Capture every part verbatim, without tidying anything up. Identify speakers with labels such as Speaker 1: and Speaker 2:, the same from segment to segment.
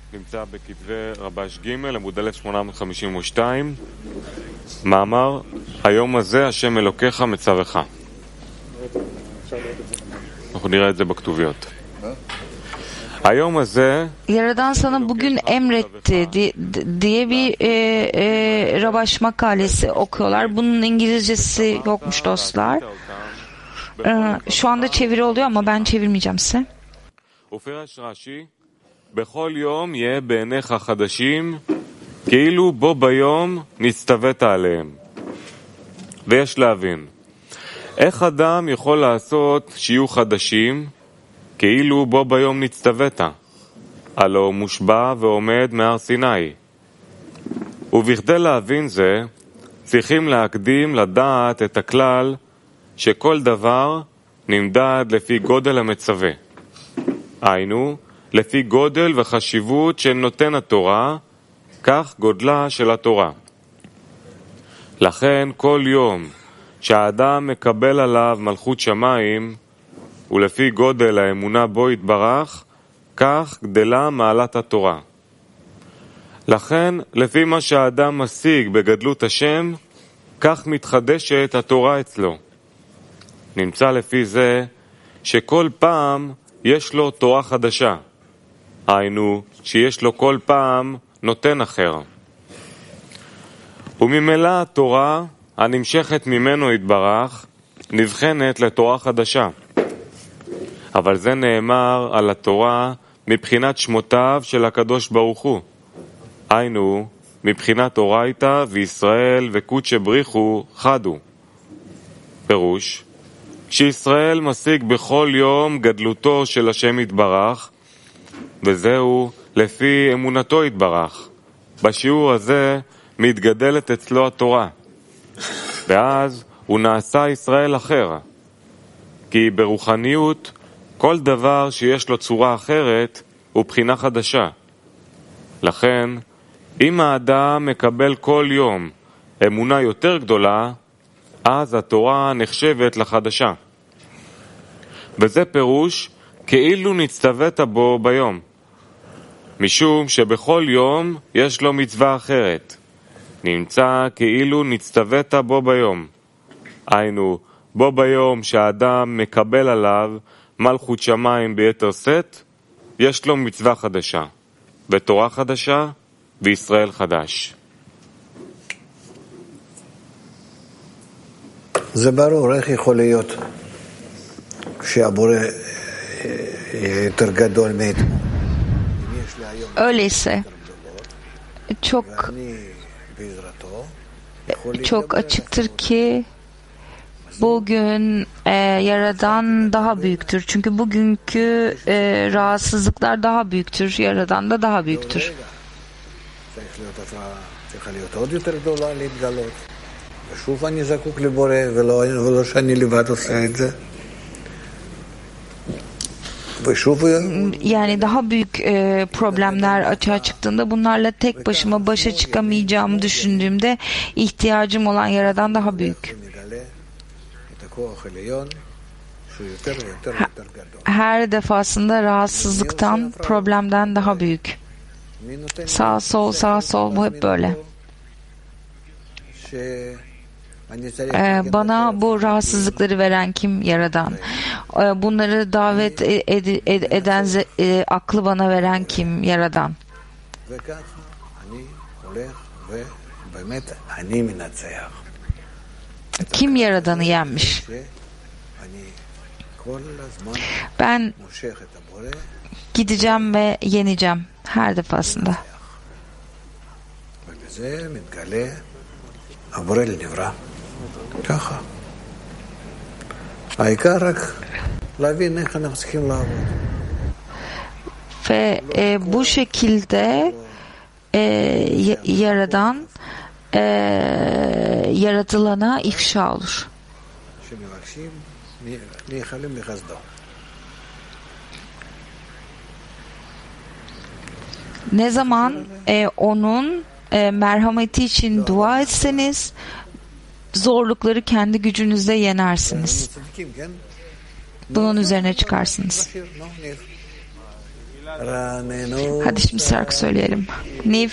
Speaker 1: נמצא בכתבי רבש ג' עמוד אלף שמונה מאות חמישים ושתיים, מאמר היום הזה השם אלוקיך מצווך. אנחנו נראה את זה בכתוביות. היום הזה
Speaker 2: Yaradan sana bugün emretti diye bir e, e, Rabaş makalesi okuyorlar. Bunun İngilizcesi yokmuş dostlar. E, şu anda çeviri oluyor ama ben çevirmeyeceğim size.
Speaker 1: בכל יום יהיה בעיניך חדשים כאילו בו ביום נצטוות עליהם. ויש להבין איך אדם יכול לעשות שיהיו חדשים כאילו בו ביום נצטוות, הלא הוא מושבע ועומד מהר סיני. ובכדי להבין זה צריכים להקדים לדעת את הכלל שכל דבר נמדד לפי גודל המצווה, היינו לפי גודל וחשיבות של נותן התורה, כך גודלה של התורה. לכן כל יום שהאדם מקבל עליו מלכות שמיים, ולפי גודל האמונה בו יתברך, כך גדלה מעלת התורה. לכן לפי מה שהאדם משיג בגדלות השם, כך מתחדשת התורה אצלו. נמצא לפי זה שכל פעם יש לו תורה חדשה, היינו שיש לו כל פעם נותן אחר. וממילא התורה הנמשכת ממנו יתברך נבחנת לתורה חדשה. אבל זה נאמר על התורה מבחינת שמותיו של הקדוש ברוך הוא, היינו מבחינת אורייתא וישראל וקודשא בריחו חדו. פירוש, כשישראל משיג בכל יום גדלותו של השם יתברך, וזהו לפי אמונתו יתברך, בשיעור הזה מתגדלת אצלו התורה, ואז הוא נעשה ישראל אחר, כי ברוחניות כל דבר שיש לו צורה אחרת הוא בחינה חדשה. לכן אם האדם מקבל כל יום אמונה יותר גדולה, אז התורה נחשבת לחדשה, וזה פירוש כאילו נצטוות בו ביום, משום שבכל יום יש לו מצווה אחרת, נמצא כאילו נצטוות בו ביום, היינו בו ביום שהאדם מקבל עליו מלכות שמיים ביתר שאת, יש לו מצווה חדשה, ותורה חדשה, וישראל חדש.
Speaker 3: זה ברור, איך יכול להיות שהבורא יותר גדול מאתמול?
Speaker 2: Öyleyse çok çok açıktır ki bugün e, Yaradan daha büyüktür. Çünkü bugünkü e, rahatsızlıklar daha büyüktür. Yaradan da daha büyüktür. Yani daha büyük e, problemler açığa çıktığında bunlarla tek başıma başa çıkamayacağımı düşündüğümde ihtiyacım olan Yaradan daha büyük. Her defasında rahatsızlıktan, problemden daha büyük. Sağ sol, sağ sol, bu hep böyle. Ee, bana bu rahatsızlıkları veren kim? Yaradan. Ee, bunları davet ed ed eden e, aklı bana veren kim? Yaradan. Kim Yaradan'ı yenmiş? Ben gideceğim ve yeneceğim her defasında. Ve e, bu şekilde e, Yaradan e, yaratılana ifşa olur. Ne zaman e, onun e, merhameti için dua etseniz zorlukları kendi gücünüzle yenersiniz. Bunun üzerine çıkarsınız. Hadi şimdi şarkı söyleyelim. Niv.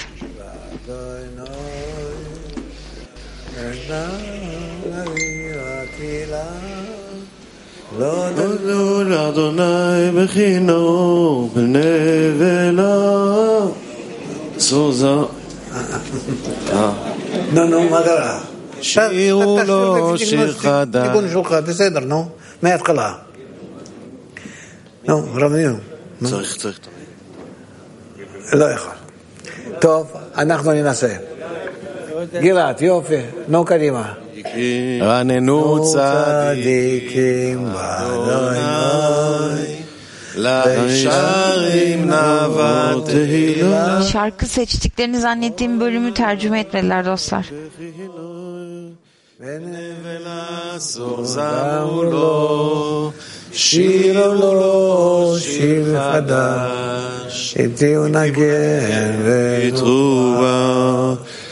Speaker 4: Adonai bechino b'nevela Suza.
Speaker 3: נו, נו, מה קרה?
Speaker 4: שירו לו שיר חדש.
Speaker 3: תיקון שלך, בסדר, נו, מההתחלה. נו, רבנינו.
Speaker 4: צריך, צריך.
Speaker 3: לא יכול. טוב, אנחנו ננסה. גלעד, יופי, נו קדימה.
Speaker 4: רננו
Speaker 3: צדיקים באדוני
Speaker 4: לשרים נאוות תהילה.
Speaker 2: Şarkı seçtiklerini zannettiğim bölümü tercüme etmediler dostlar.
Speaker 3: שירו לו שיר חדש, הציעו נגן
Speaker 4: ותרובה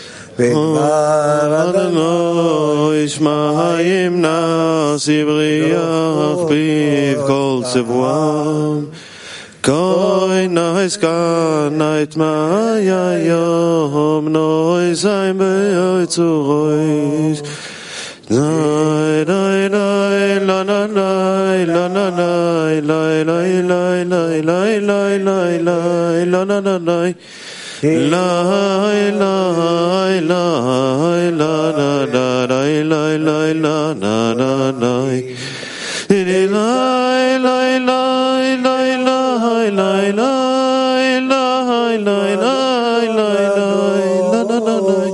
Speaker 3: ודבר
Speaker 4: אדוני ישמעים נשיא בריח פיו כל צבואם כוי נויס כנית מאיה יום נויס אין ביוי צורויס Lai lai lai la la lai la la lai lai lai lai lai lai lai lai lai la la la lai lai lai lai la la la lai lai lai la la la lai lai lai lai lai lai lai lai lai lai lai lai la la la lai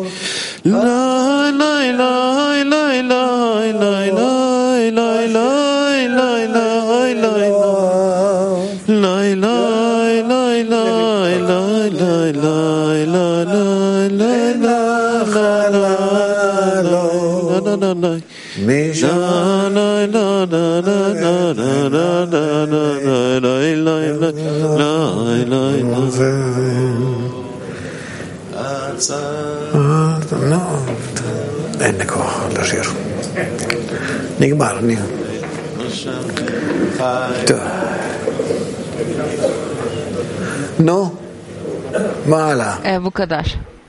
Speaker 3: אין לי כוח לשיר. נגמר, נגמר. טוב. נו, מה הלאה?
Speaker 2: E, bu kadar.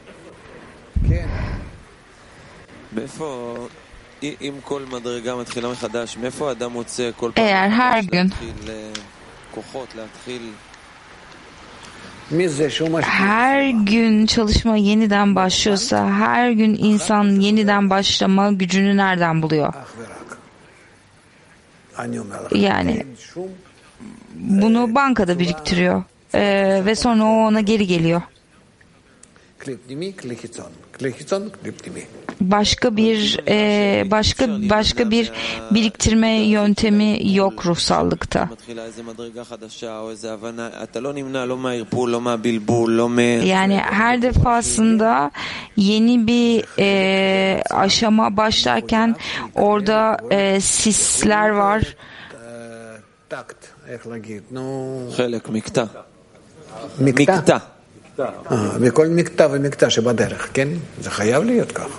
Speaker 5: מאיפה, אם כל מדרגה מתחילה מחדש, מאיפה האדם מוצא כל פעם
Speaker 2: Eğer her gün
Speaker 5: להתחיל כוחות, להתחיל
Speaker 3: מי זה שהוא משפיע?
Speaker 2: her gün çalışma yeniden başlıyorsa, her gün insan yeniden başlama gücünü nereden buluyor? Yani bunu bankada biriktiriyor ee, ve sonra o ona geri geliyor. Başka bir e, başka başka bir biriktirme yöntemi yok ruhsallıkta. Yani her defasında yeni bir e, aşama başlarken orada e, sisler var.
Speaker 5: חלק, מקטע.
Speaker 3: מקטע? וכל מקטע ומקטע שבדרך, כן? זה חייב להיות כך.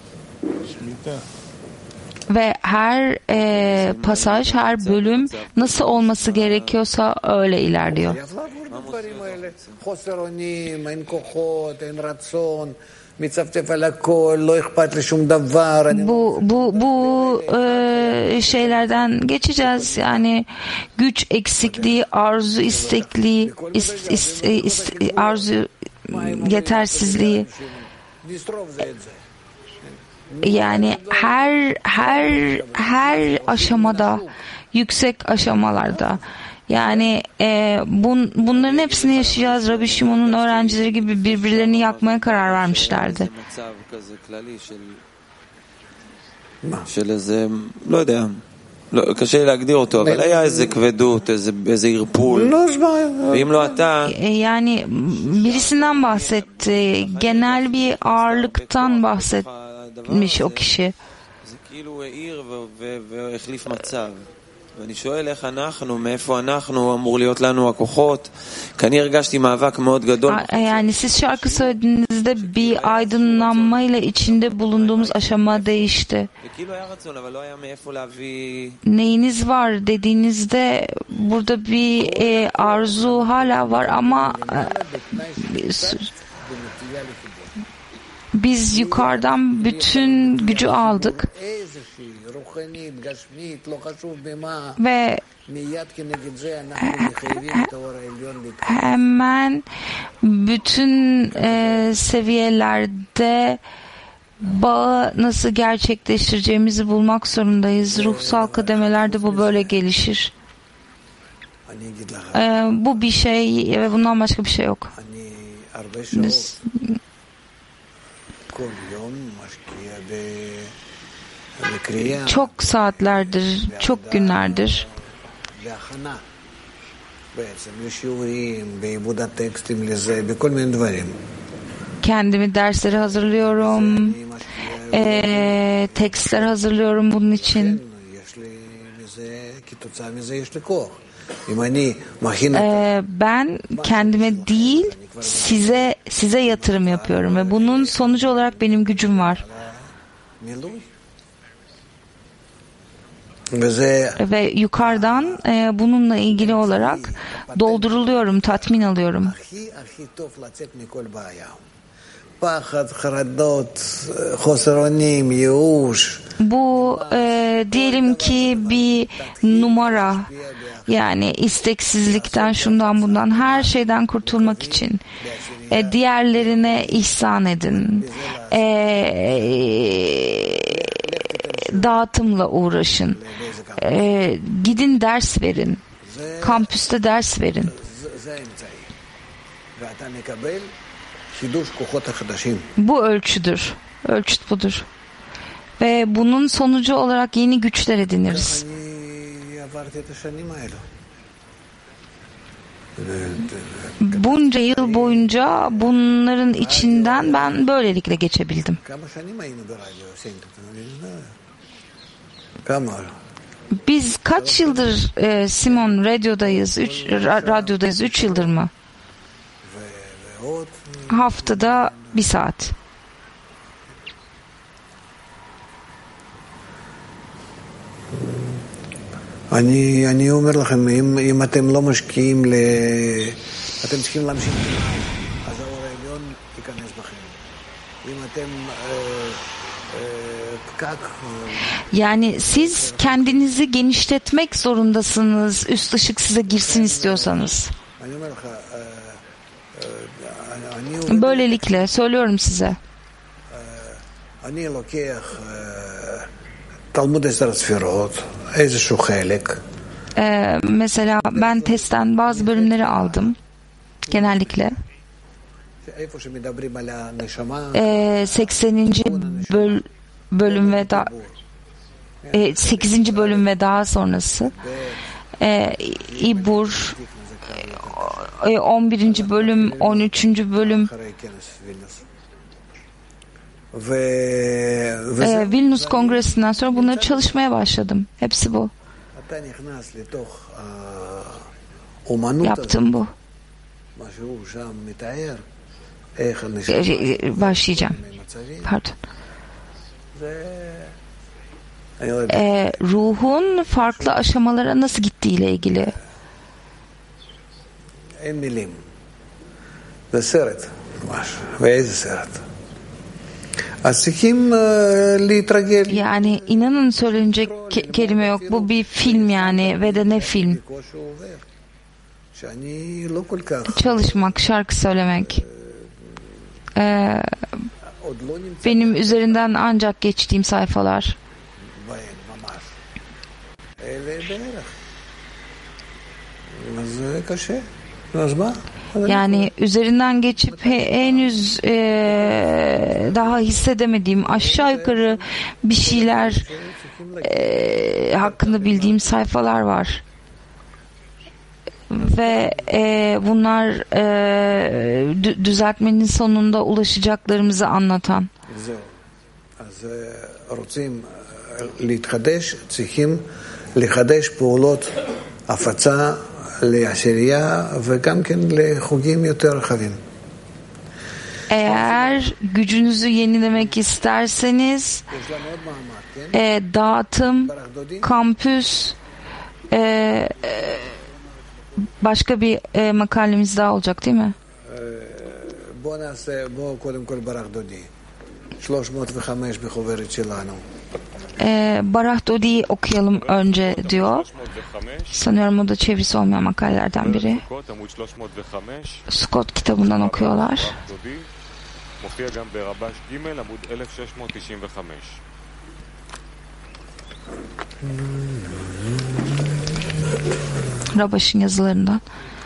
Speaker 2: Ve her e, pasaj, her bölüm nasıl olması gerekiyorsa öyle ilerliyor. Bu bu bu e, şeylerden geçeceğiz. Yani güç eksikliği, arzu istekliği, ist, ist, ist, arzu yetersizliği. Yani her her her aşamada, yüksek aşamalarda. Yani e, bun, bunların hepsini yaşayacağız. Rabbi Shimon'un öğrencileri gibi birbirlerini yakmaya karar vermişlerdi.
Speaker 5: של איזה, לא יודע, קשה להגדיר אותו, אבל היה איזה כבדות, איזה ערפול, ואם לא אתה...
Speaker 2: Yani birisinden bahsetti, genel bir ağırlıktan bahsetmiş o kişi.
Speaker 5: זה כאילו העיר והחליף מצב. ואני שואל איך אנחנו, מאיפה אנחנו, אמור להיות לנו הכוחות, כי אני הרגשתי מאבק מאוד גדול.
Speaker 2: Yani siz şarkı söylediğinizde bir aydınlanmayla içinde bulunduğumuz aşama değişti. Neyiniz var dediğinizde burada bir e, arzu hala var ama e, biz yukarıdan bütün gücü aldık ve hemen bütün e, seviyelerde bağı nasıl gerçekleştireceğimizi bulmak zorundayız. Ruhsal kademelerde bu böyle gelişir. E, bu bir şey ve bundan başka bir şey yok. Biz, çok saatlerdir, çok günlerdir kendimi derslere hazırlıyorum, e, tekstler hazırlıyorum bunun için. E, ben kendime değil, size size yatırım yapıyorum ve bunun sonucu olarak benim gücüm var. Ve yukarıdan e, bununla ilgili olarak dolduruluyorum, tatmin alıyorum. Bu e, diyelim ki bir numara, yani isteksizlikten, şundan bundan, her şeyden kurtulmak için e, diğerlerine ihsan edin. E, dağıtımla uğraşın. E, gidin ders verin. Kampüste ders verin. Bu ölçüdür. Ölçüt budur. Ve bunun sonucu olarak yeni güçler ediniriz. Bunca yıl boyunca bunların içinden ben böylelikle geçebildim. Biz kaç yıldır e, Simon radyodayız? Üç, radyodayız. Üç yıldır mı? Haftada bir saat.
Speaker 3: אני, אני אומר לכם, אם, אם אתם לא משקיעים ל... אתם צריכים להמשיך, אז האור העליון ייכנס בכם. אם אתם פקק...
Speaker 2: Yani siz kendinizi genişletmek zorundasınız. Üst ışık size girsin istiyorsanız. Böylelikle söylüyorum size.
Speaker 3: אני לוקח תלמוד עשר הספירות, איזשהו חלק.
Speaker 2: Ee, mesela ben testten bazı bölümleri aldım. Genellikle. Ee, sekseninci böl, bölüm ve da, e, sekizinci bölüm ve daha sonrası. Ee, İbur, e, on birinci bölüm, on üçüncü bölüm. Ee, Vilnius Kongresi'nden sonra bunları çalışmaya başladım. Hepsi bu. Yaptım bu. Ee, başlayacağım. Pardon. Ee, ruhun farklı aşamalara nasıl gittiğiyle ilgili. Yani inanın söylenecek ke- kelime yok. Bu bir film yani ve de ne film. Çalışmak, şarkı söylemek. Ee, benim üzerinden ancak geçtiğim sayfalar. Yani üzerinden geçip he, henüz e, daha hissedemediğim, aşağı yukarı bir şeyler e, hakkında bildiğim sayfalar var. Ve e, bunlar e, dü- düzeltmenin sonunda ulaşacaklarımızı anlatan.
Speaker 3: לחדש פעולות הפצה לעשירייה וגם כן לחוגים יותר רחבים.
Speaker 2: Eğer gücünüzü yenilemek isterseniz e, dağıtım, kampüs, e, e, başka bir e, makalemiz daha olacak değil mi?
Speaker 3: בוא נעשה, בוא קודם כל ברח דודי. שלוש מאות וחמש בחוברת שלנו.
Speaker 2: Ee, Barah Dodi'yi okuyalım önce diyor. Sanıyorum o da çevirisi olmayan makalelerden biri. Scott kitabından okuyorlar. Rabaş'ın yazılarından.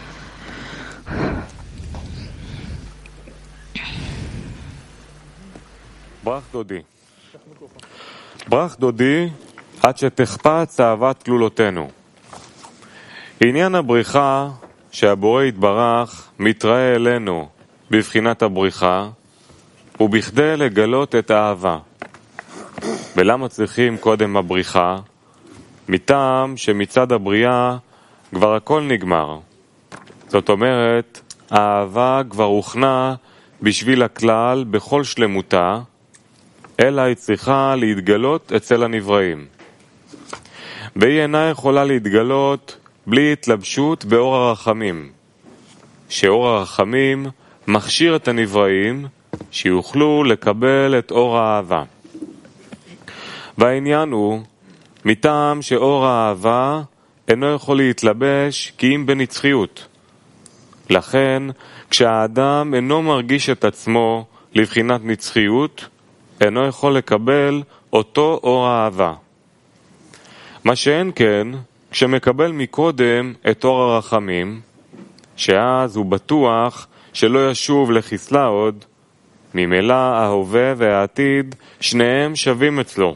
Speaker 1: ברח דודי. ברח דודי עד שתחפץ אהבת כלולותינו. עניין הבריחה שהבורא יתברך מתראה אלינו בבחינת הבריחה ובכדי לגלות את האהבה. ולמה צריכים קודם הבריחה? מטעם שמצד הבריאה כבר הכל נגמר. זאת אומרת, האהבה כבר הוכנה בשביל הכלל בכל שלמותה, אלא היא צריכה להתגלות אצל הנבראים. והיא אינה יכולה להתגלות בלי התלבשות באור הרחמים, שאור הרחמים מכשיר את הנבראים שיוכלו לקבל את אור האהבה. והעניין הוא, מטעם שאור האהבה אינו יכול להתלבש כי אם בנצחיות. לכן, כשהאדם אינו מרגיש את עצמו לבחינת נצחיות, אינו יכול לקבל אותו אור האהבה. מה שאין כן, כשמקבל מקודם את אור הרחמים, שאז הוא בטוח שלא ישוב לחסלה עוד, ממילא ההווה והעתיד שניהם שווים אצלו.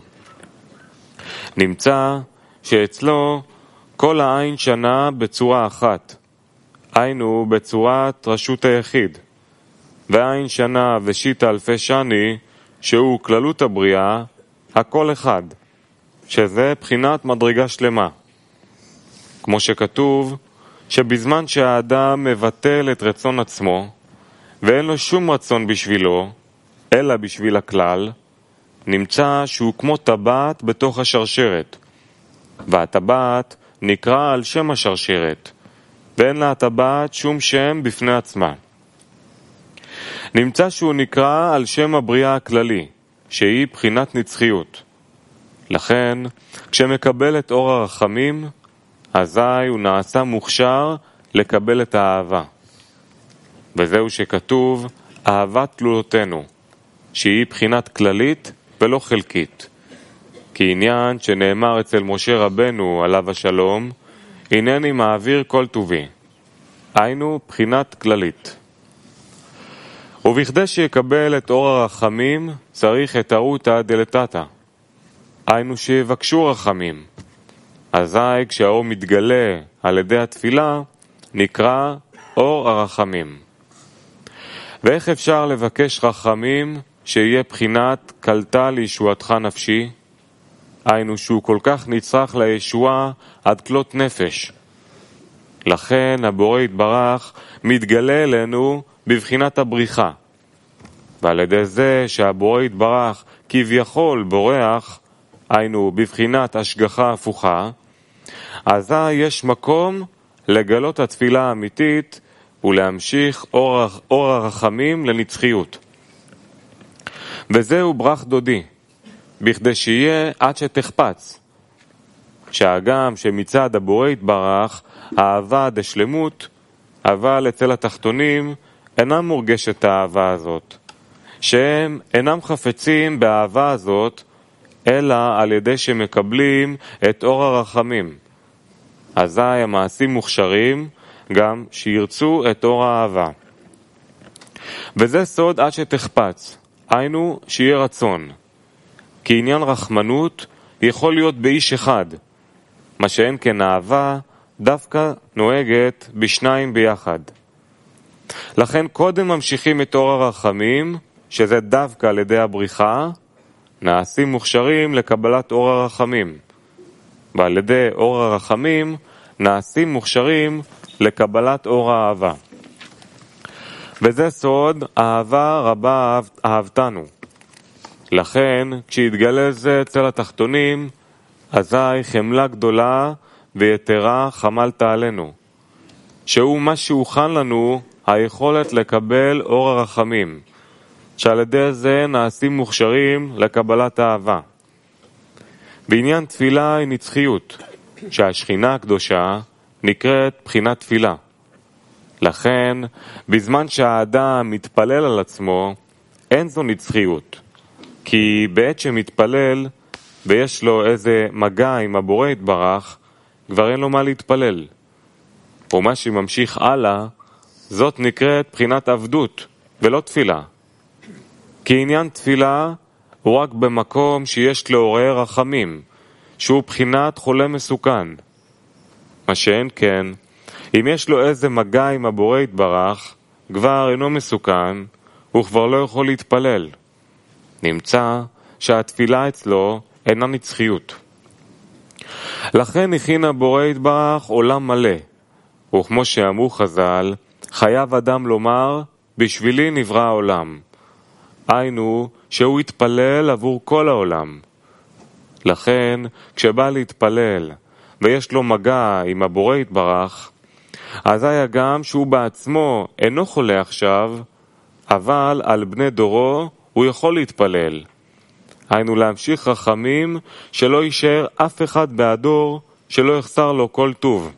Speaker 1: נמצא שאצלו כל העין שנה בצורה אחת, היינו בצורת רשות היחיד, והעין שנה ושיטה אלפי שני, שהוא כללות הבריאה, הכל אחד, שזה בחינת מדרגה שלמה. כמו שכתוב, שבזמן שהאדם מבטל את רצון עצמו, ואין לו שום רצון בשבילו, אלא בשביל הכלל, נמצא שהוא כמו טבעת בתוך השרשרת, והטבעת נקרא על שם השרשרת, ואין לה הטבעת שום שם בפני עצמה. נמצא שהוא נקרא על שם הבריאה הכללי, שהיא בחינת נצחיות. לכן, כשמקבל את אור הרחמים, אזי הוא נעשה מוכשר לקבל את האהבה. וזהו שכתוב, אהבת כלולותינו, שהיא בחינת כללית ולא חלקית. כי עניין שנאמר אצל משה רבנו עליו השלום, הנני מעביר כל טובי. היינו בחינת כללית. ובכדי שיקבל את אור הרחמים, צריך את הרותא דלתתא. היינו שיבקשו רחמים. אזי כשהאור מתגלה על ידי התפילה, נקרא אור הרחמים. ואיך אפשר לבקש רחמים שיהיה בחינת קלטה לישועתך נפשי? היינו שהוא כל כך נצרך לישועה עד כלות נפש. לכן הבורא יתברך מתגלה אלינו בבחינת הבריחה. ועל ידי זה שהבורא יתברך כביכול בורח, היינו בבחינת השגחה הפוכה, אזי יש מקום לגלות התפילה האמיתית ולהמשיך אור, אור הרחמים לנצחיות. וזהו ברח דודי, בכדי שיהיה עד שתחפץ. שהגם שמצד הבורא יתברך האהבה דשלמות, אבל אצל התחתונים אינה מורגשת האהבה הזאת, שהם אינם חפצים באהבה הזאת, אלא על ידי שמקבלים את אור הרחמים. אזי המעשים מוכשרים גם שירצו את אור האהבה. וזה סוד עד שתחפץ, היינו שיהיה רצון. כי עניין רחמנות יכול להיות באיש אחד, מה שאין כן אהבה דווקא נוהגת בשניים ביחד. לכן קודם ממשיכים את אור הרחמים, שזה דווקא על ידי הבריחה, נעשים מוכשרים לקבלת אור הרחמים. ועל ידי אור הרחמים נעשים מוכשרים לקבלת אור האהבה. וזה סוד אהבה רבה אהבתנו. לכן, כשיתגלה זה אצל התחתונים, אזי חמלה גדולה ויתרה חמלת עלינו, שהוא מה שהוכן לנו היכולת לקבל אור הרחמים, שעל ידי זה נעשים מוכשרים לקבלת אהבה. בעניין תפילה היא נצחיות, שהשכינה הקדושה נקראת בחינת תפילה. לכן, בזמן שהאדם מתפלל על עצמו, אין זו נצחיות, כי בעת שמתפלל ויש לו איזה מגע עם הבורא יתברך, כבר אין לו מה להתפלל. ומה שממשיך הלאה, זאת נקראת בחינת עבדות, ולא תפילה. כי עניין תפילה הוא רק במקום שיש לעורר רחמים, שהוא בחינת חולה מסוכן. מה שאין כן, אם יש לו איזה מגע עם הבורא יתברך, כבר אינו מסוכן, הוא כבר לא יכול להתפלל. נמצא שהתפילה אצלו אינה נצחיות. לכן הכין הבורא יתברך עולם מלא, וכמו שאמרו חז"ל, חייב אדם לומר, בשבילי נברא העולם. היינו שהוא יתפלל עבור כל העולם. לכן, כשבא להתפלל ויש לו מגע עם הבורא יתברך, אז היה גם שהוא בעצמו אינו חולה עכשיו, אבל על בני דורו הוא יכול להתפלל. היינו להמשיך רחמים שלא יישאר אף אחד בהדור שלא יחסר לו כל טוב.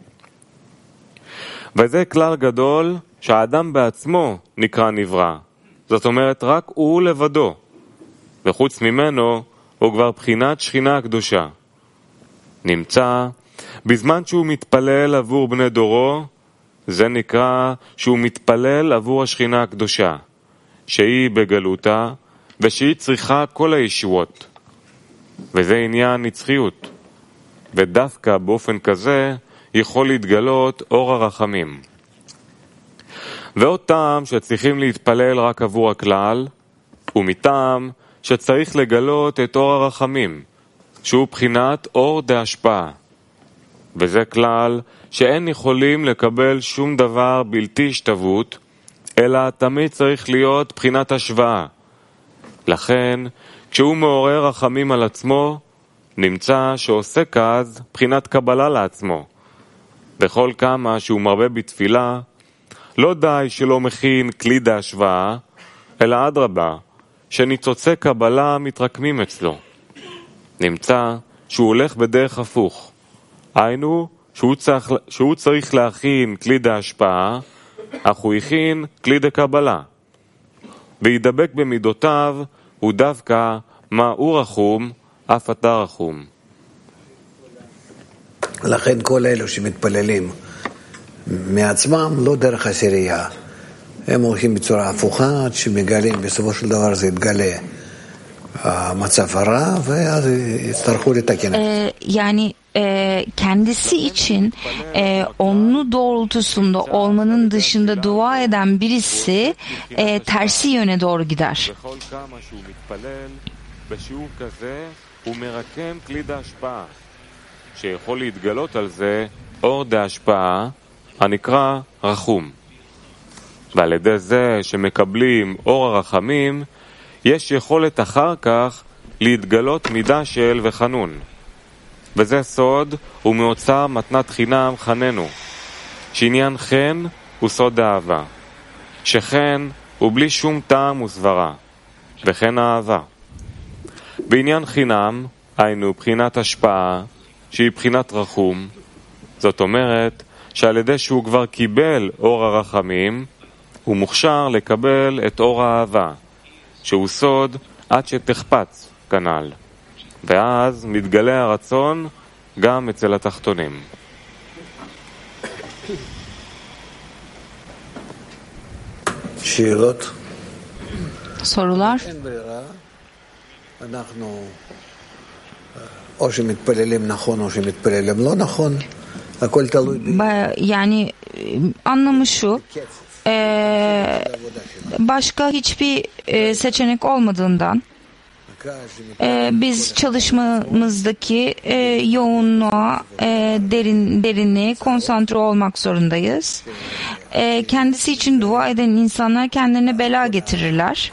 Speaker 1: וזה כלל גדול שהאדם בעצמו נקרא נברא. זאת אומרת רק הוא לבדו, וחוץ ממנו הוא כבר בחינת שכינה הקדושה. נמצא בזמן שהוא מתפלל עבור בני דורו, זה נקרא שהוא מתפלל עבור השכינה הקדושה, שהיא בגלותה ושהיא צריכה כל הישועות. וזה עניין נצחיות, ודווקא באופן כזה יכול להתגלות אור הרחמים. ועוד טעם שצריכים להתפלל רק עבור הכלל, ומטעם שצריך לגלות את אור הרחמים, שהוא בחינת אור דהשפעה. וזה כלל שאין יכולים לקבל שום דבר בלתי השתוות, אלא תמיד צריך להיות בחינת השוואה. לכן, כשהוא מעורר רחמים על עצמו, נמצא שעוסק אז בחינת קבלה לעצמו. בכל כמה שהוא מרבה בתפילה, לא די שלא מכין כלי דהשוואה, אלא אדרבה, שניצוצי קבלה מתרקמים אצלו. נמצא שהוא הולך בדרך הפוך. היינו שהוא צריך, שהוא צריך להכין כלי דהשפעה, אך הוא הכין כלי דקבלה. וידבק במידותיו הוא דווקא מה הוא רחום, אף אתה רחום.
Speaker 3: לכן כל אלו שמתפללים מעצמם לא דרך עשירייה. הם הולכים בצורה הפוכה, עד שמגלים, בסופו של דבר זה יתגלה המצב הרע, ואז יצטרכו לתקן.
Speaker 2: Yani e, kendisi için e, onlu doğrultusunda olmanın dışında dua eden birisi e, tersi yöne doğru gider.
Speaker 1: שיכול להתגלות על זה אור דהשפעה הנקרא רחום. ועל ידי זה שמקבלים אור הרחמים, יש יכולת אחר כך להתגלות מידה של וחנון. וזה סוד ומאוצר מתנת חינם חננו, שעניין חן הוא סוד האהבה, שחן הוא בלי שום טעם וסברה, וכן האהבה. בעניין חינם היינו בחינת השפעה, שהיא בחינת רחום, זאת אומרת שעל ידי שהוא כבר קיבל אור הרחמים, הוא מוכשר לקבל את אור האהבה, שהוא סוד עד שתחפץ כנ"ל, ואז מתגלה הרצון גם אצל התחתונים.
Speaker 3: שאלות?
Speaker 2: Sorular?
Speaker 3: אין ברירה. אנחנו או שמתפללים נכון או שמתפללים לא נכון. הכל תלוי.
Speaker 2: Yani anlamı şu, e, başka hiçbir e, seçenek olmadığından e, biz çalışmamızdaki e, yoğunluğa, e, derin derinliğe konsantre olmak zorundayız. E, kendisi için dua eden insanlar kendilerine bela getirirler.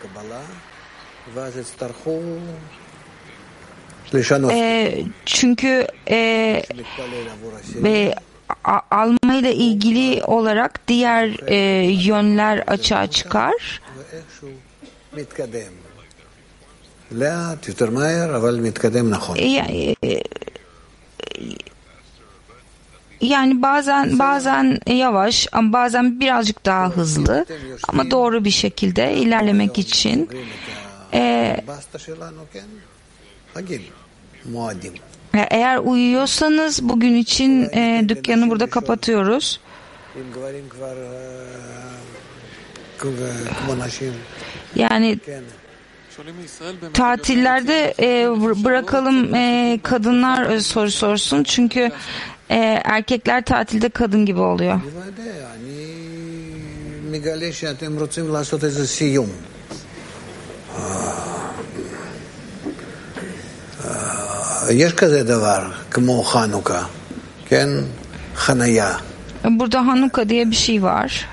Speaker 2: E, çünkü e, ve almayla ilgili olarak diğer e, yönler açığa çıkar. Yani bazen bazen yavaş ama bazen birazcık daha hızlı ama doğru bir şekilde ilerlemek için e, eğer uyuyorsanız bugün için e, dükkanı burada kapatıyoruz. Yani tatillerde e, bırakalım e, kadınlar soru sorsun çünkü e, erkekler tatilde kadın gibi oluyor. Burada Hanuka diye bir şey var.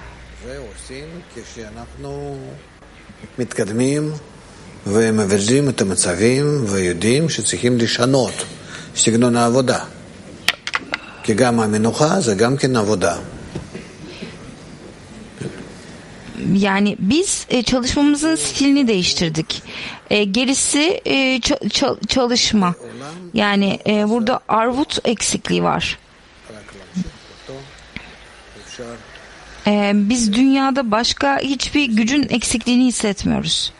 Speaker 3: ומבזים את המצבים ויודעים שצריכים לשנות סגנון העבודה. כי גם המנוחה זה גם כן עבודה.
Speaker 2: Yani biz e, çalışmamızın stilini değiştirdik. E, gerisi e, ç- çalışma. Yani e, burada arvut eksikliği var. E, biz dünyada başka hiçbir gücün eksikliğini hissetmiyoruz.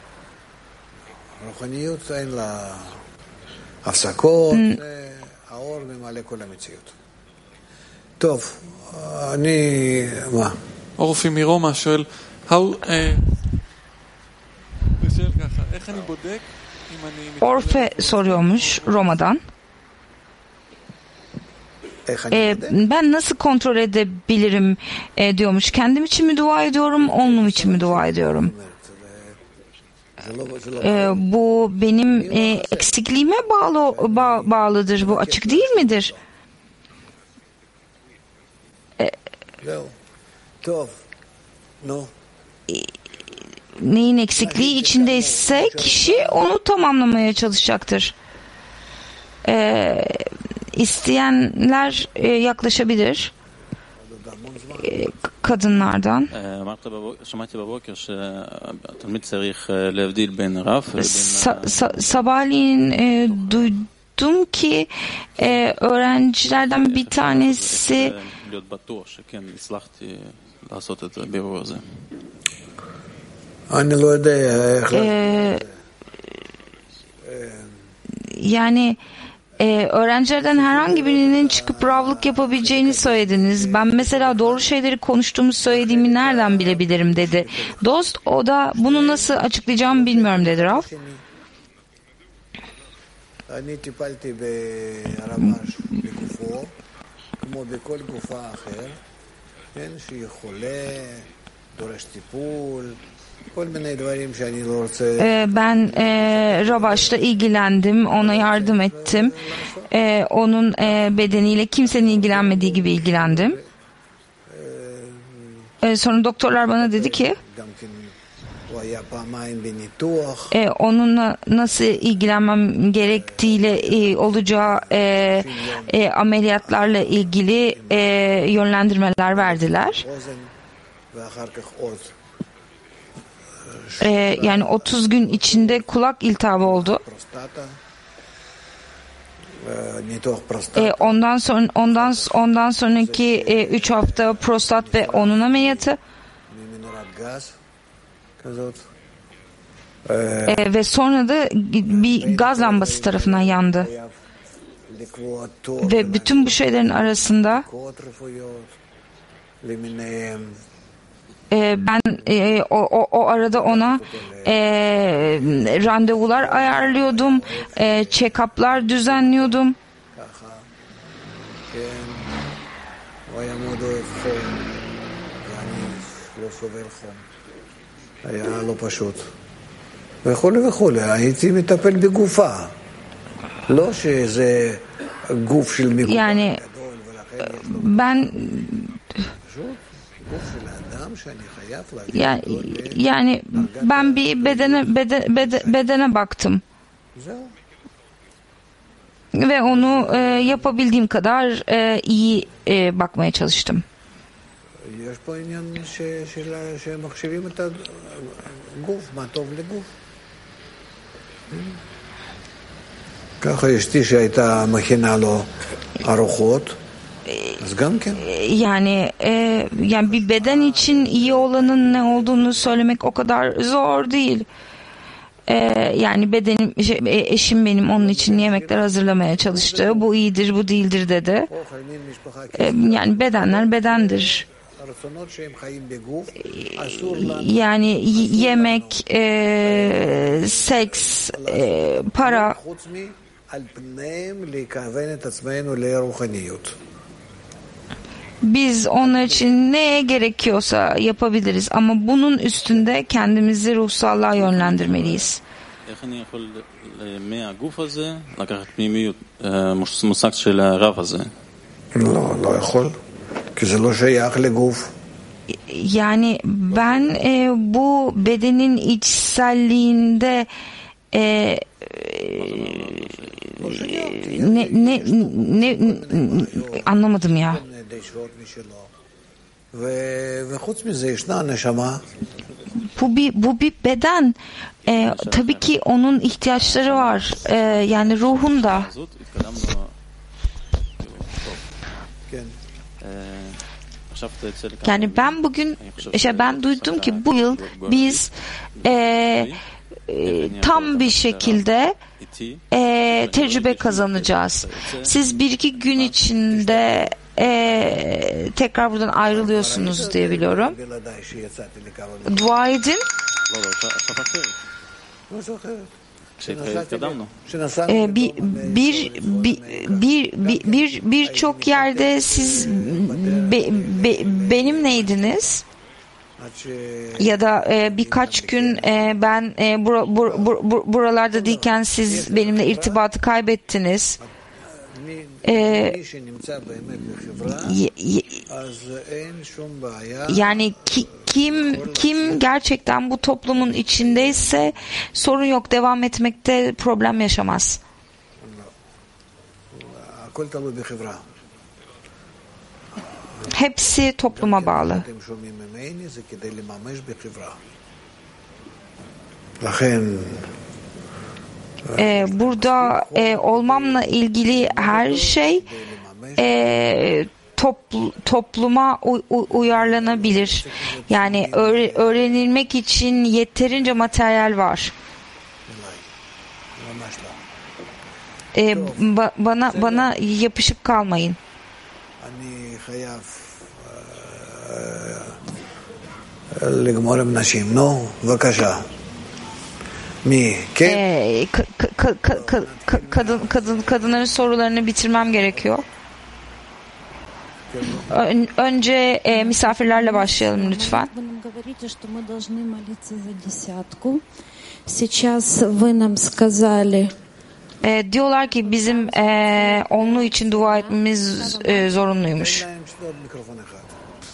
Speaker 6: אורפי מרומא שואל, איך אני בודק אם אני...
Speaker 2: Orfe soruyormuş Roma'dan. E, ben nasıl kontrol edebilirim e, diyormuş. Kendim için mi dua ediyorum, onun için mi dua ediyorum? E, bu benim e, eksikliğime bağlı ba- bağlıdır. Bu açık değil midir? E, neyin eksikliği içindeyse kişi onu tamamlamaya çalışacaktır. E, isteyenler e, yaklaşabilir. E, kadınlardan. Sa- sa- sabahleyin e, duydum ki e, öğrencilerden bir tanesi e, yani Ee, öğrencilerden herhangi birinin çıkıp ravlık yapabileceğini söylediniz. Ben mesela doğru şeyleri konuştuğumu söylediğimi nereden bilebilirim dedi. Dost o da bunu nasıl açıklayacağımı bilmiyorum dedi Rav. Ben e, Ravaş'la ilgilendim, ona yardım ettim. E, onun e, bedeniyle kimsenin ilgilenmediği gibi ilgilendim. E, sonra doktorlar bana dedi ki e, onunla nasıl ilgilenmem gerektiğiyle e, olacağı e, e, ameliyatlarla ilgili e, yönlendirmeler verdiler. Ee, yani otuz gün içinde kulak iltihabı oldu. Ee, ondan sonra ondan ondan sonraki e, üç hafta prostat ve onun ameliyatı. Ee, ve sonra da bir gaz lambası tarafından yandı. Ve bütün bu şeylerin arasında ben e, o, o, o arada ona e, randevular ayarlıyordum, e, check-up'lar düzenliyordum.
Speaker 3: וכולי וכולי. הייתי מטפל בגופה. לא שזה גוף של מגוון
Speaker 2: Yani
Speaker 3: גדול, ולכן יש לו
Speaker 2: ben
Speaker 3: פשוט גוף של האדם שאני חייב להביא
Speaker 2: yani,
Speaker 3: אותו
Speaker 2: yani ben bir bedene bede, bede, bedene baktım
Speaker 3: זהו.
Speaker 2: ve onu e, yapabildiğim kadar e, iyi e, bakmaya çalıştım.
Speaker 3: יש פה עניין ש- של- שמחשיבים את הגוף, מה טוב לגוף. ככה אשתי שהייתה מכינה לו ארוחות, אז גם כן.
Speaker 2: Yani e, yani bir beden için iyi olanın ne olduğunu söylemek o kadar zor değil. E, yani bedenim şey, e, eşim benim onun için yemekler hazırlamaya çalıştı. Bu iyidir, bu değildir dedi.
Speaker 3: פה חיים משפחה
Speaker 2: E, yani bedenler bedendir.
Speaker 3: הרצונות שהם חיים בגוף, אסור לנו
Speaker 2: Yani y- yemek, e, seks, e, para,
Speaker 3: חוץ מ... על פניהם לכוון את עצמנו לרוחניות.
Speaker 2: biz onlar için neye gerekiyorsa yapabiliriz ama bunun üstünde kendimizi ruhsallığa yönlendirmeliyiz.
Speaker 7: איך אני יכול מהגוף הזה לקחת פנימיות, מושג של הרב הזה?
Speaker 3: לא, לא יכול, כי זה לא שייך לגוף.
Speaker 2: Yani ben e, bu bedenin içselliğinde e, ne, ne, ne, ne anlamadım ya.
Speaker 3: דיישות משלו. ו- וחוץ מזה ישנה נשמה,
Speaker 2: Bu bir bu bir beden. E, tabii ki onun ihtiyaçları var. E, yani ruhun da.
Speaker 7: זאת התקדמנו, טוב,
Speaker 3: כן.
Speaker 7: עכשיו אצל כמה
Speaker 2: Yani ben bugün işte ben duydum ki bu yıl biz e, e, tam bir şekilde
Speaker 7: איתי,
Speaker 2: e, tecrübe kazanacağız. Siz bir iki gün içinde e, tekrar buradan ayrılıyorsunuz diye biliyorum.
Speaker 3: בלעדיי שיצאתי לכמה...
Speaker 2: Dua edin.
Speaker 7: לא, לא, עכשיו אחרת,
Speaker 3: משהו אחרת.
Speaker 7: שהתקדמנו.
Speaker 3: שנסענו
Speaker 2: E, bir,
Speaker 3: לפתאום
Speaker 2: bir, bir, bir, bir, bir, birçok yerde siz be, be, benimleydiniz.
Speaker 3: עד ש...
Speaker 2: Ya da e, birkaç gün e, ben e, bura, bur, bur, bur, buralarda değilken siz benimle irtibatı kaybettiniz.
Speaker 3: מי
Speaker 2: E,
Speaker 3: מי שנמצא באמת בחברה,
Speaker 2: y- y-
Speaker 3: אז אין שום בעיה.
Speaker 2: yani ki, kim kim gerçekten bu toplumun içindeyse sorun yok, devam etmekte problem yaşamaz.
Speaker 3: הכל תלוי בחברה.
Speaker 2: Hepsi topluma bağlı.
Speaker 3: אתם שומעים ממני, זה כדי לממש בחברה. לכן,
Speaker 2: E, burada e, olmamla ilgili her şey e, topl- topluma uy- uy- uyarlanabilir. Yani öğre- öğrenilmek için yeterince materyal var.
Speaker 3: ממש לא.
Speaker 2: E, ba- bana bana yapışıp kalmayın.
Speaker 3: אני חייב אה, לגמור עם נשים. נו, בבקשה. מי? כן?
Speaker 2: E, ka- ka- ka- ka- ka- kadın kadın kadınların sorularını bitirmem gerekiyor. Ön- önce e, misafirlerle başlayalım lütfen.
Speaker 8: Вы нам говорите, что мы должны молиться за десятку. Сейчас вы нам сказали,
Speaker 2: E, diyorlar ki bizim e, onlu için dua etmemiz e, zorunluymuş.
Speaker 3: להם יש עוד מיקרופון אחד.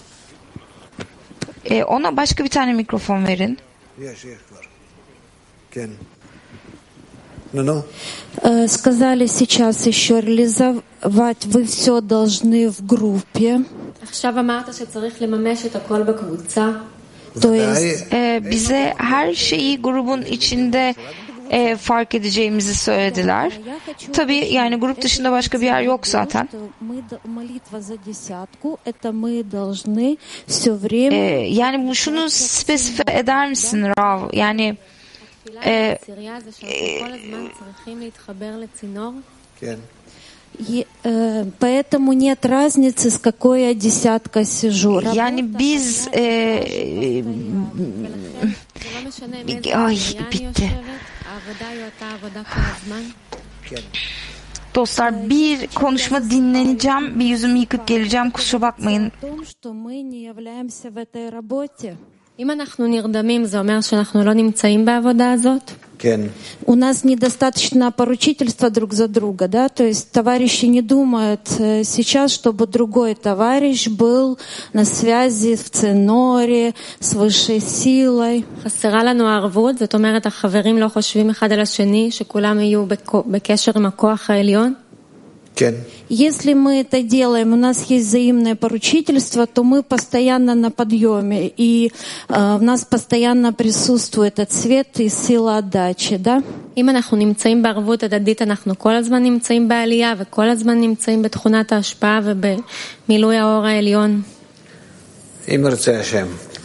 Speaker 2: E, ona başka bir tane mikrofon verin.
Speaker 3: יש, יש כבר. כן. נו, נו.
Speaker 8: э, сказали сейчас еще реализовать, вы все должны в группе.
Speaker 9: עכשיו אמרת שצריך לממש את הכל בקבוצה.
Speaker 8: То есть
Speaker 2: E, bize her şeyi grubun içinde e, fark edeceğimizi söylediler. Tabii yani grup dışında başka bir yer yok zaten.
Speaker 8: мы д- молитва за десятку, это мы должны все
Speaker 2: E,
Speaker 8: время
Speaker 2: yani bu şunu spesifik eder misin Rav? Yani
Speaker 9: התפילה
Speaker 2: אה,
Speaker 9: בעשירייה זה שאנחנו כל הזמן צריכים להתחבר לצינור.
Speaker 3: כן.
Speaker 8: Е- э, Поэтому нет разницы, с какой я десяткой сижу.
Speaker 2: yani biz e,
Speaker 9: זה לא משנה מאיזה
Speaker 2: אוי,
Speaker 9: עשירייה אני
Speaker 2: ביטה.
Speaker 9: יושבת, העבודה היא אותה עבודה כל הזמן.
Speaker 3: כן.
Speaker 2: dostlar bir konuşma dinleneceğim, bir yüzümü yıkıp geleceğim, kusura bakmayın.
Speaker 8: О том, что мы не являемся в этой работе.
Speaker 9: אם אנחנו נרדמים, זה אומר שאנחנו לא נמצאים בעבודה הזאת?
Speaker 8: У нас недостаточно поручительства друг за друга, да, то есть товарищи не думают сейчас, чтобы другой товарищ был на связи в ценоре с высшей силой.
Speaker 9: חסרה לנו הערבות, זאת אומרת החברים לא חושבים אחד על השני, שכולם יהיו בקשר עם הכוח העליון?
Speaker 8: Если мы это делаем, у нас есть взаимное поручительство, то мы постоянно на подъеме, и э, в нас постоянно присутствует этот свет и сила отдачи, да?
Speaker 9: אם אנחנו נמצאים בערבות הדדית, אנחנו כל הזמן נמצאים בעלייה, וכל הזמן נמצאים בתכונת ההשפעה ובמילוי האור העליון.
Speaker 3: אם ירצה השם.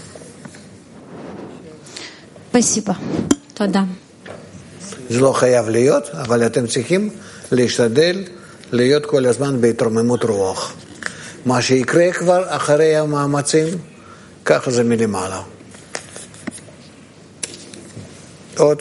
Speaker 8: спасибо.
Speaker 9: תודה.
Speaker 3: זה לא חייב להיות, אבל אתם צריכים להשתדל להיות כל הזמן בהתרוממות רוח. מה שיקרה כבר אחרי המאמצים, ככה זה מלמעלה. עוד?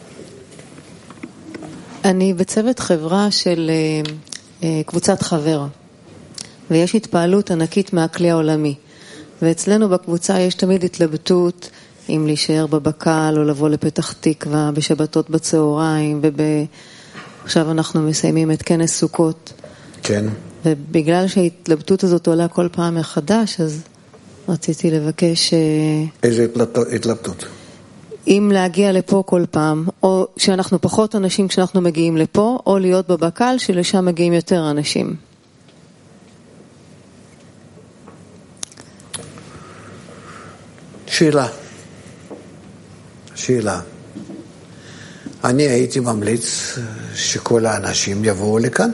Speaker 10: אני בצוות חברה של קבוצת חבר, ויש התפעלות ענקית מהכלי העולמי. ואצלנו בקבוצה יש תמיד התלבטות אם להישאר בבקל או לבוא לפתח תקווה בשבתות בצהריים וב... עכשיו אנחנו מסיימים את כנס סוכות.
Speaker 3: כן.
Speaker 10: ובגלל שההתלבטות הזאת עולה כל פעם מחדש, אז רציתי לבקש...
Speaker 3: איזה התלבטות?
Speaker 10: אם להגיע לפה כל פעם, או שאנחנו פחות אנשים כשאנחנו מגיעים לפה, או להיות בבקל שלשם מגיעים יותר אנשים.
Speaker 3: שאלה. שאלה. אני הייתי ממליץ שכל האנשים יבואו לכאן,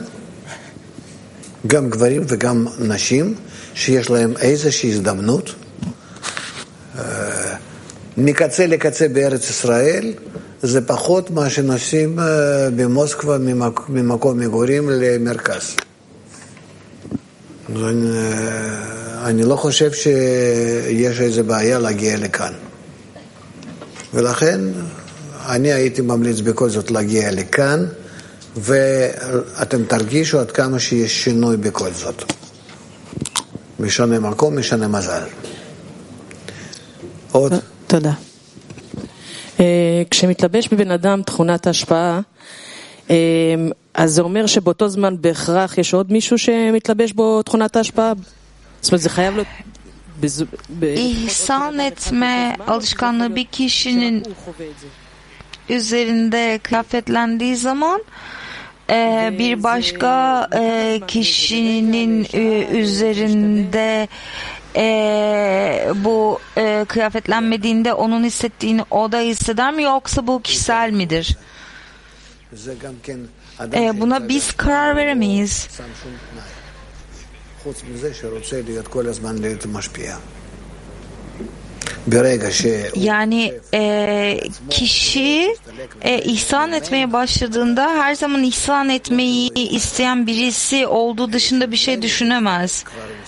Speaker 3: גם גברים וגם נשים, שיש להם איזושהי הזדמנות, מקצה לקצה בארץ ישראל, זה פחות מה שנוסעים במוסקבה ממקום מגורים למרכז. אני לא חושב שיש איזו בעיה להגיע לכאן. ולכן אני הייתי ממליץ בכל זאת להגיע לכאן, ואתם תרגישו עד כמה שיש שינוי בכל זאת. משנה מקום, משנה מזל. עוד?
Speaker 10: תודה.
Speaker 11: כשמתלבש בבן אדם תכונת ההשפעה, אז זה אומר שבאותו זמן בהכרח יש עוד מישהו שמתלבש bо תכונת ההשפעה? זאת אומרת, זה חייב להיות...
Speaker 2: İhsan etme alışkanlığı bir kişinin üzerinde kıyafetlendiği zaman e, bir başka e, kişinin e, üzerinde e, bu e, kıyafetlenmediğinde onun hissettiğini o da hisseder mi, yoksa bu kişisel midir? E, buna biz karar veremeyiz. Yani e, kişi e, ihsan etmeye başladığında her zaman ihsan etmeyi isteyen birisi olduğu dışında bir şey düşünemez.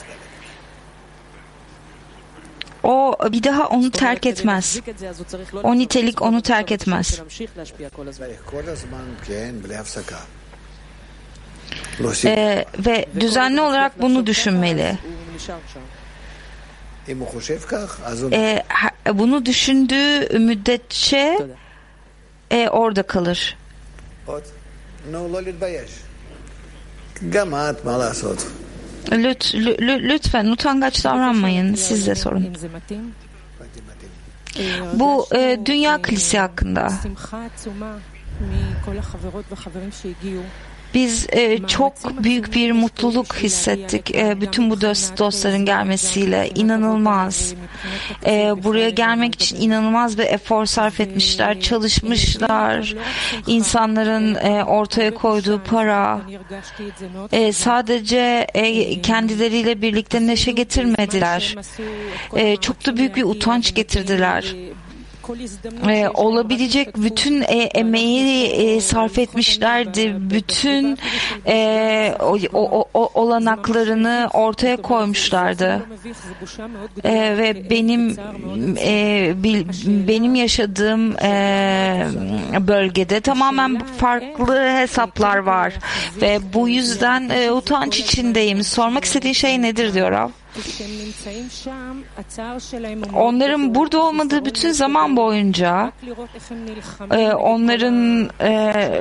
Speaker 2: O bir daha onu terk etmez. O nitelik onu terk etmez. Ee, ve düzenli olarak bunu düşünmeli. Ee, bunu düşündüğü müddetçe e, orada kalır. Lüt, lü, lütfen utangaç davranmayın. Siz de sorun. Bu e, dünya kilisi hakkında. Biz e, çok büyük bir mutluluk hissettik e, bütün bu dost, dostların gelmesiyle. İnanılmaz. E, buraya gelmek için inanılmaz bir efor sarf etmişler, çalışmışlar. İnsanların e, ortaya koyduğu para e, sadece e, kendileriyle birlikte neşe getirmediler. E, çok da büyük bir utanç getirdiler. Ee, olabilecek bütün e, emeği e, sarf etmişlerdi. Bütün e, o, o, o, olanaklarını ortaya koymuşlardı. E, ve benim e, bil, benim yaşadığım e, bölgede tamamen farklı hesaplar var ve bu yüzden e, utanç içindeyim. Sormak istediğin şey nedir diyor Rav? onların burada olmadığı bütün zaman boyunca e, onların e,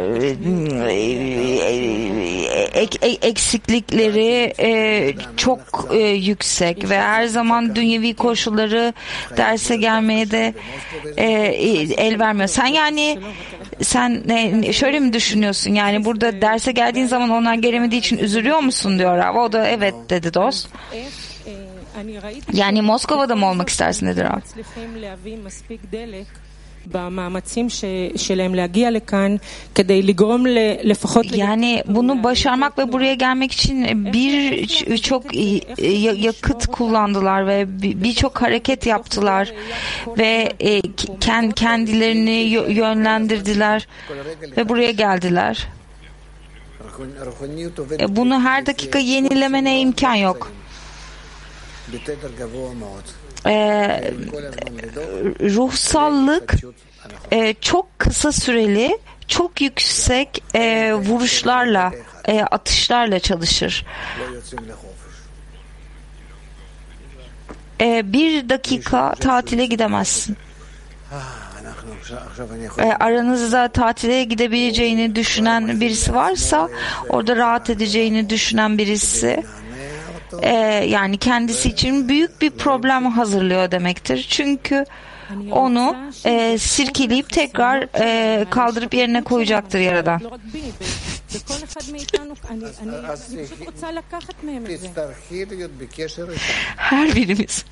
Speaker 2: e, e, eksiklikleri e, çok e, yüksek ve her zaman dünyevi koşulları derse gelmeye de e, el vermiyor. Sen yani sen e, şöyle mi düşünüyorsun? Yani burada derse geldiğin zaman onlar gelemediği için üzülüyor musun diyor Rav. O da evet dedi dost. Yani Moskova'da mı olmak istersin dedi Rav. Yani bunu başarmak ve buraya gelmek için bir çok yakıt kullandılar ve birçok hareket yaptılar ve kendilerini yönlendirdiler ve buraya geldiler. Bunu her dakika yenilemene imkan yok. Ee, ruhsallık e, çok kısa süreli, çok yüksek e, vuruşlarla, e, atışlarla çalışır. E, bir dakika tatile gidemezsin. E, aranızda tatile gidebileceğini düşünen birisi varsa, orada rahat edeceğini düşünen birisi, Ee, yani kendisi için büyük bir problem hazırlıyor demektir. Çünkü onu e, sirkeleyip tekrar e, kaldırıp yerine koyacaktır Yaradan. Her birimiz.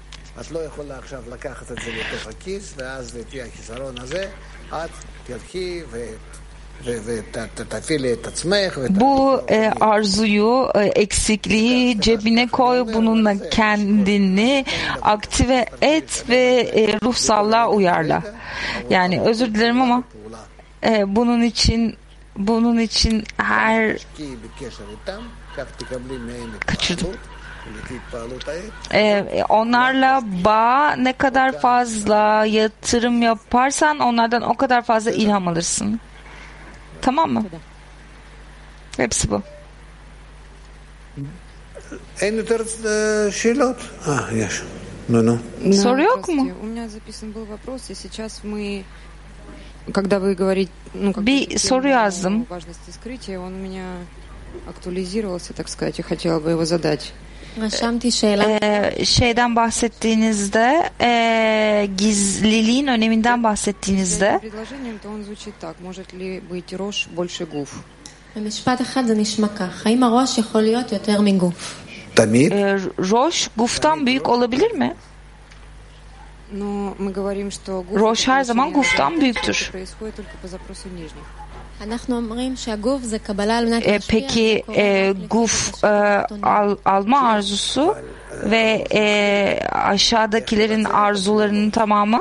Speaker 2: Bu e, arzuyu, e, eksikliği cebine koy, bununla kendini aktive et ve e, ruhsallığa uyarla. Yani özür dilerim ama e, bunun için bunun için her kaçırdım. Ee, onlarla bağ ne kadar fazla yatırım yaparsan onlardan o kadar fazla ilham alırsın. Tamam mı? Hepsi bu.
Speaker 3: En יותר шилот. А, яш. Ну, ну.
Speaker 2: Soru yok mu?
Speaker 12: У меня записан был вопрос, и сейчас мы, когда вы говорите, ну, как
Speaker 2: bir soru yazdım.
Speaker 12: Важности скрытия, он у меня актуализировался, так сказать, и хотела бы его задать.
Speaker 2: Ee, şeyden bahsettiğinizde e, gizliliğin öneminden bahsettiğinizde e, roş guftan büyük olabilir mi? Roş her zaman guftan büyüktür. E, peki e, guf e, al, alma arzusu ve e, aşağıdakilerin arzularının tamamı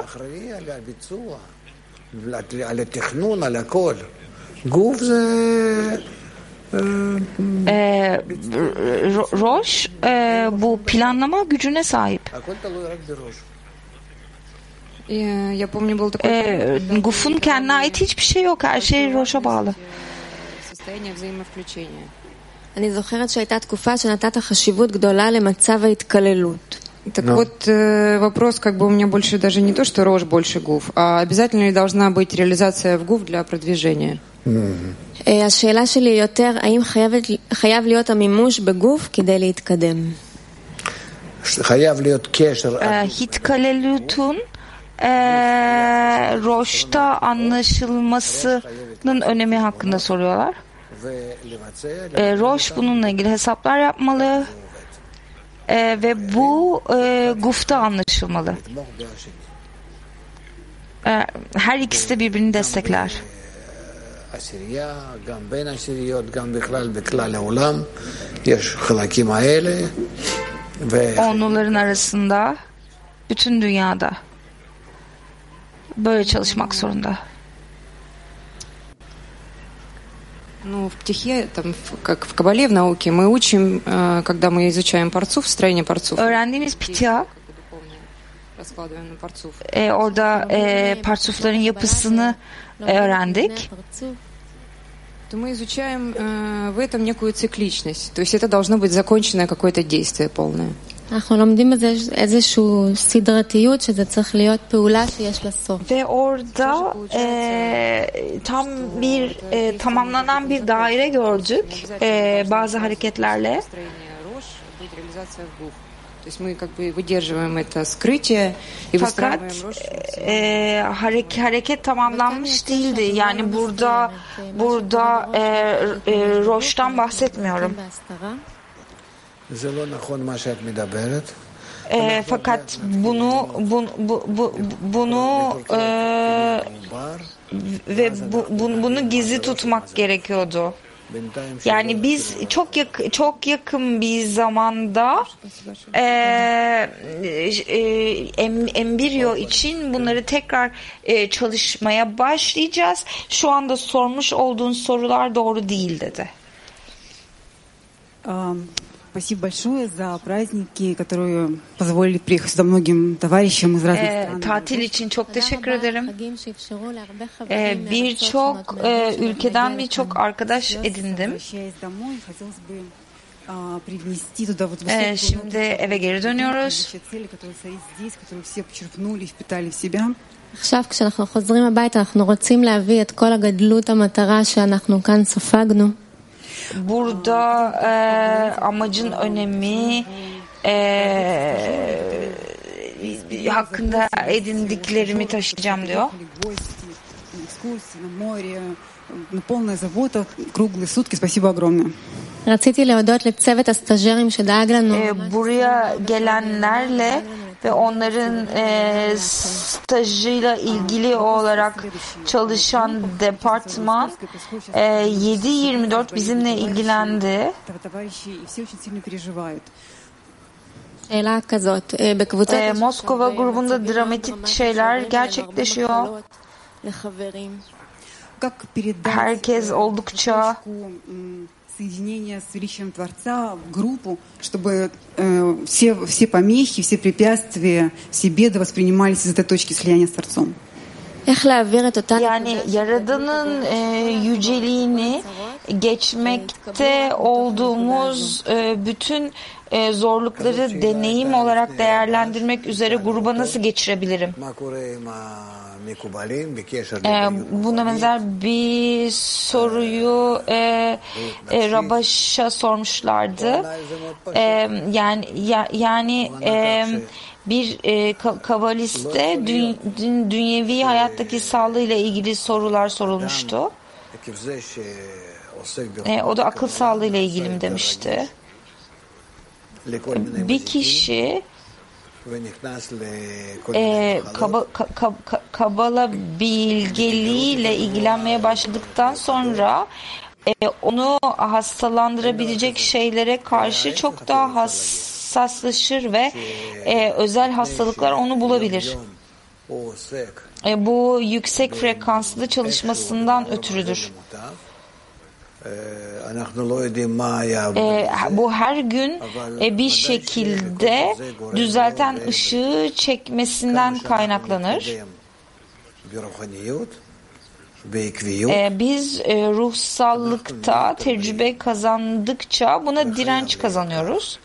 Speaker 2: e, roş e, bu planlama gücüne sahip. E, gufun kendine ait hiçbir şey yok. Her şey roşa bağlı.
Speaker 9: אני זוכרת שהייתה תקופה שנתת חשיבות גדולה למצב ההתקללות.
Speaker 12: Так вот, вопрос как бы у меня больше даже не то, что рожь больше гуф, а обязательно ли должна быть реализация в гуф для продвижения?
Speaker 9: השאלה שלי יותר, האם חייב להיות המימוש בגוף כדי להתקדם?
Speaker 3: חייב להיות קשר.
Speaker 2: התקללותun Ee, Roş'ta anlaşılmasının önemi hakkında soruyorlar. Ee, Roş bununla ilgili hesaplar yapmalı ee, ve bu e, Guf'ta anlaşılmalı. Ee, her ikisi de birbirini destekler. Onların arasında, bütün dünyada böyle çalışmak zorunda.
Speaker 12: Ну, в птихе, там, как в Кабале, в науке, мы учим, когда мы изучаем парцуф, строение парцуф.
Speaker 2: Öğrendiğimiz pitya, e, orada e, parçufların yapısını e, öğrendik.
Speaker 12: То мы изучаем э, в этом некую цикличность. То есть это должно быть законченное какое-то действие полное.
Speaker 9: אנחנו לומדים בזה איזושהי סדרתיות שזה צריך להיות פעולה שיש לה סוף.
Speaker 2: Ve orada e, tam bir e, tamamlanan bir daire gördük e, bazı hareketlerle.
Speaker 12: То есть мы как бы выдерживаем это скрытие и выстраиваем рожь.
Speaker 2: E, hareket, hareket tamamlanmış değildi. Yani burada burada e, e, roştan bahsetmiyorum. E, fakat bunu bu, bu, bu, bunu e, ve bu, bu, bunu gizli tutmak gerekiyordu. Yani biz çok yak çok yakın bir zamanda e, e, em, embriyo için bunları tekrar e, çalışmaya başlayacağız. Şu anda sormuş olduğun sorular doğru değil dedi.
Speaker 13: Спасибо большое за праздники, которые позволили приехать сюда многим товарищам из разных стран.
Speaker 2: Tatil için çok teşekkür ederim. Ee, birçok e, ülkeden birçok arkadaş edindim. Ee, şimdi eve geri dönüyoruz.
Speaker 9: עכשיו כשאנחנו חוזרים הביתה אנחנו רוצים להביא את כל הגדלות המטרה שאנחנו כאן ספגנו.
Speaker 2: Burada e, amacın önemi e, hakkında edindiklerimi taşıyacağım diyor.
Speaker 9: רציתי להודות לצוות הסטאז'רים שדאג לנו.
Speaker 2: Buraya gelenlerle ve onların e, stajıyla ilgili olarak çalışan departman e, yedi yirmi dört bizimle ilgilendi. E, Moskova grubunda dramatik şeyler gerçekleşiyor. Herkes oldukça
Speaker 13: соединение с величием Творца в группу, чтобы э, все, все помехи, все препятствия, все беды воспринимались из этой точки слияния с Творцом.
Speaker 2: Yani Yaradan'ın e, yüceliğini geçmekte olduğumuz e, bütün e, zorlukları deneyim olarak değerlendirmek üzere gruba nasıl geçirebilirim? E, buna benzer bir soruyu e, e, Rabaş'a sormuşlardı. E, yani ya, yani e, bir e, kabaliste dün, dün, dünyevi hayattaki sağlığıyla ilgili sorular sorulmuştu. E, o da akıl sağlığıyla ilgili mi demişti. Bir kişi e, kaba, ka, ka, kabala bilgeliğiyle ilgilenmeye başladıktan sonra e, onu hastalandırabilecek şeylere karşı çok daha hassaslaşır ve e, özel hastalıklar onu bulabilir. E, bu yüksek frekanslı çalışmasından ötürüdür. E, bu her gün e, bir şekilde düzelten ışığı çekmesinden kaynaklanır. E, biz e, ruhsallıkta tecrübe kazandıkça buna direnç kazanıyoruz.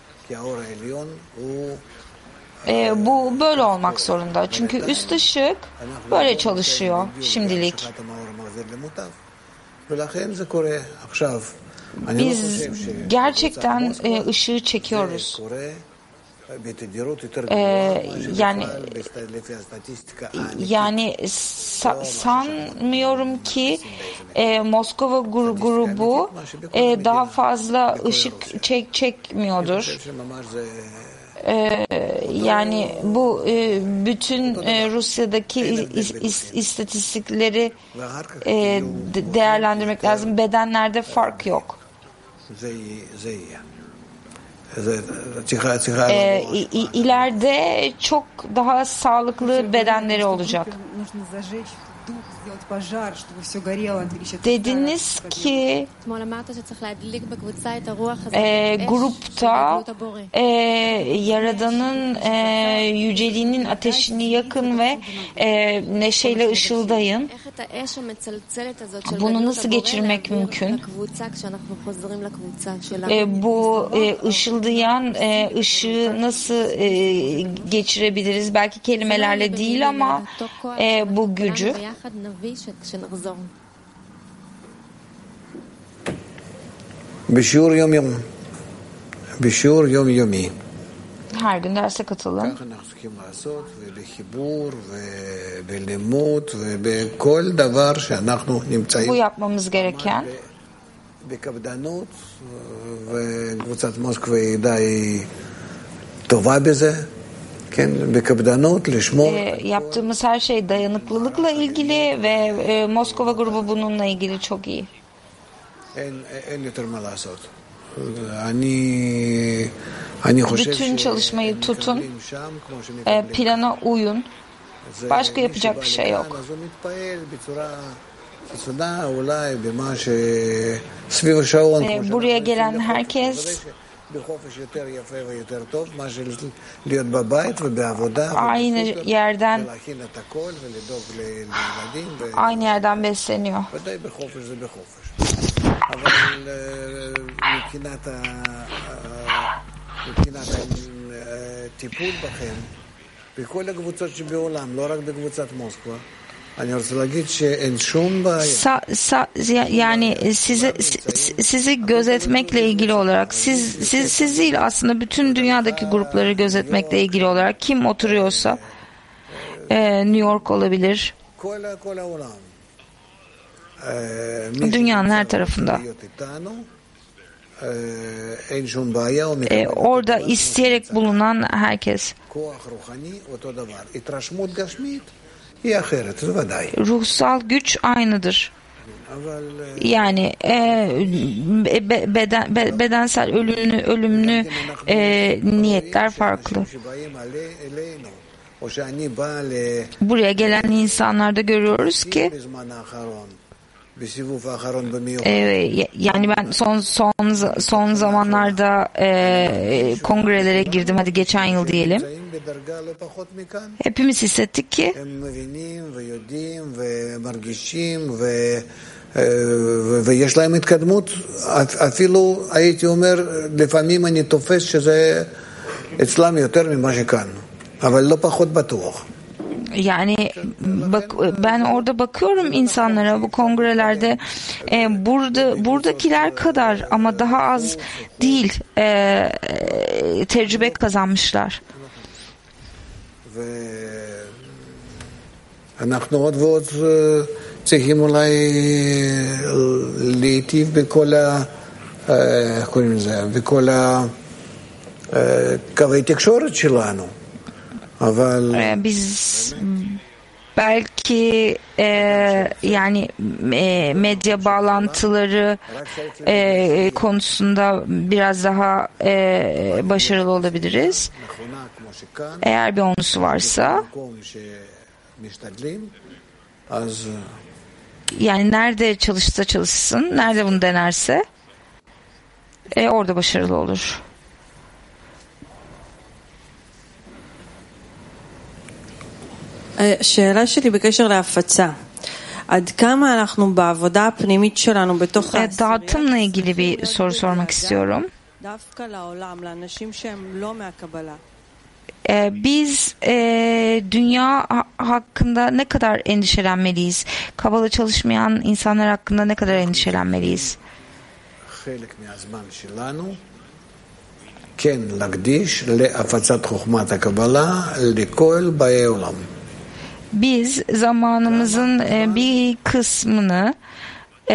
Speaker 2: E, bu böyle olmak zorunda. Çünkü üst ışık böyle çalışıyor şimdilik. Biz gerçekten e, ışığı çekiyoruz. Ee, yani yani sa- sanmıyorum ki e, Moskova gru- grubu e, daha fazla ışık çek çekmiyordur. Ee, yani bu e, bütün e, Rusya'daki is, is, istatistikleri e, de, değerlendirmek lazım. Bedenlerde fark yok. Ee, ileride çok daha sağlıklı bedenleri olacak. Dediniz ki e, grupta e, Yaradan'ın e, yüceliğinin ateşini yakın ve e, neşeyle ışıldayın. Bunu nasıl geçirmek mümkün? E, bu e, ışıldayan e, ışığı nasıl e, geçirebiliriz? Belki kelimelerle değil ama e, bu gücü.
Speaker 3: בשיעור יום יום, בשיעור יום יומי.
Speaker 2: Her gün derse katılın.
Speaker 3: כך אנחנו צריכים לעשות, ובחיבור, ובלימוד, ובכל דבר שאנחנו נמצאים.
Speaker 2: Bu yapmamız gereken.
Speaker 3: בקפדנות, וקבוצת מוסקבה ידעה היא טובה בזה. כן, בקפדנות לשמור.
Speaker 2: E, yaptığımız her şey dayanıklılıkla ilgili ve e, Moskova grubu bununla ilgili çok iyi. Bütün çalışmayı tutun, e, plana uyun, başka yapacak bir şey yok. E, buraya gelen herkes aynı yerden aynı yerden besleniyor.
Speaker 3: אבל מבחינת הטיפול בכם, בכל הקבוצות שבעולם, לא רק בקבוצת מוסקבה, אני רוצה להגיד שאין שום בעיה.
Speaker 2: Yani sizi sizi gözetmekle ilgili olarak, siz siz siz değil aslında bütün dünyadaki grupları gözetmekle ilgili olarak kim oturuyorsa e, New York olabilir. Dünyanın her tarafında. Ee, orada isteyerek bulunan herkes. Ruhsal güç aynıdır. Yani e, beden, bedensel ölümlü, ölümlü e, niyetler farklı. Buraya gelen insanlarda görüyoruz ki Ee, yani ben son son son zamanlarda e, kongrelere girdim. Hadi geçen yıl diyelim. Hepimiz hissettik ki
Speaker 3: ויש להם התקדמות, אפילו הייתי אומר, לפעמים אני תופס שזה אצלם יותר ממה שכאן, אבל לא פחות בטוח.
Speaker 2: Yani bak, ben orada bakıyorum insanlara bu kongrelerde e, burada buradakiler kadar ama daha az değil e, e, tecrübe kazanmışlar.
Speaker 3: אנחנו עוד ועוד צריכים אולי להיטיב בכל ה... איך קוראים לזה? בכל הקווי תקשורת שלנו.
Speaker 2: Biz belki e, yani e, medya bağlantıları e, konusunda biraz daha e, başarılı olabiliriz. Eğer bir onusu varsa. Yani nerede çalışsa çalışsın, nerede bunu denerse e, orada başarılı olur.
Speaker 14: שאלה שלי בקשר להפצה. עד כמה אנחנו בעבודה הפנימית שלנו בתוך
Speaker 2: dağıtımla ilgili bir soru sormak istiyorum.
Speaker 14: דווקא לעולם, לאנשים שהם לא מהקבלה.
Speaker 2: Biz e, dünya hakkında ne kadar endişelenmeliyiz? Kabala çalışmayan insanlar hakkında ne kadar endişelenmeliyiz?
Speaker 3: כן, להקדיש להפצת חוכמת הקבלה לכל באי עולם.
Speaker 2: Biz zamanımızın e, bir kısmını e,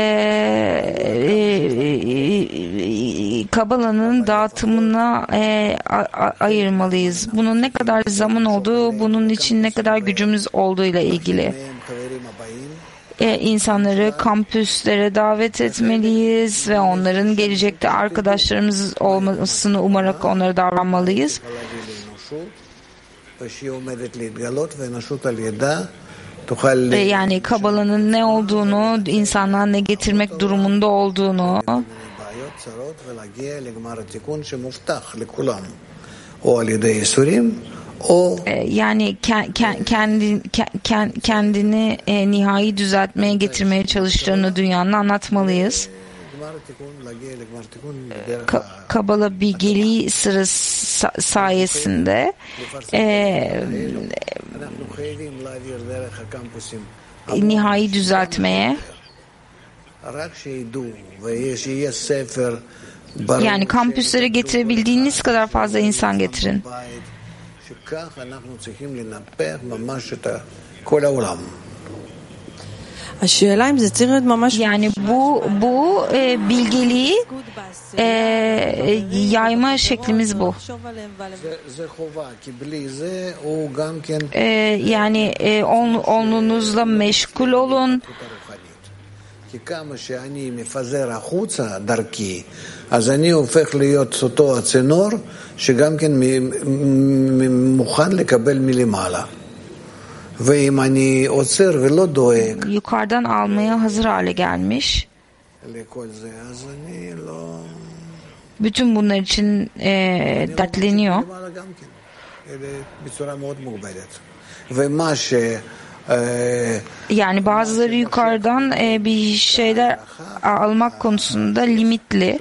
Speaker 2: e, Kabala'nın dağıtımına e, a, ayırmalıyız. Bunun ne kadar zaman olduğu, bunun için ne kadar gücümüz olduğuyla ilgili. E, insanları kampüslere davet etmeliyiz ve onların gelecekte arkadaşlarımız olmasını umarak onlara davranmalıyız. Yani Kabala'nın ne olduğunu, insanlığa ne getirmek durumunda olduğunu
Speaker 3: או על ידי ייסורים o
Speaker 2: yani kendi kendini nihai düzeltmeye getirmeye çalıştığını dünyanın anlatmalıyız. Kabala bilgeliği sırası sayesinde e, nihai düzeltmeye, yani kampüslere getirebildiğiniz kadar fazla insan getirin. Yani bu bu e, bilgeliği e, yayma şeklimiz bu. E, yani e, on, onunuzla meşgul olun.
Speaker 3: כמה שאני מפזר החוצה דרכי, אז אני הופך להיות אותו הצינור שגם כן מוכן לקבל מלמעלה. ואם אני עוצר ולא דואג
Speaker 2: yukarıdan almaya hazır hale gelmiş.
Speaker 3: לכל זה, אז אני לא...
Speaker 2: bütün bunlar için e, dertleniyor.
Speaker 3: בצורה מאוד מוגבלת. ומה ש...
Speaker 2: Yani bazıları yukarıdan e, bir şeyler almak konusunda limitli.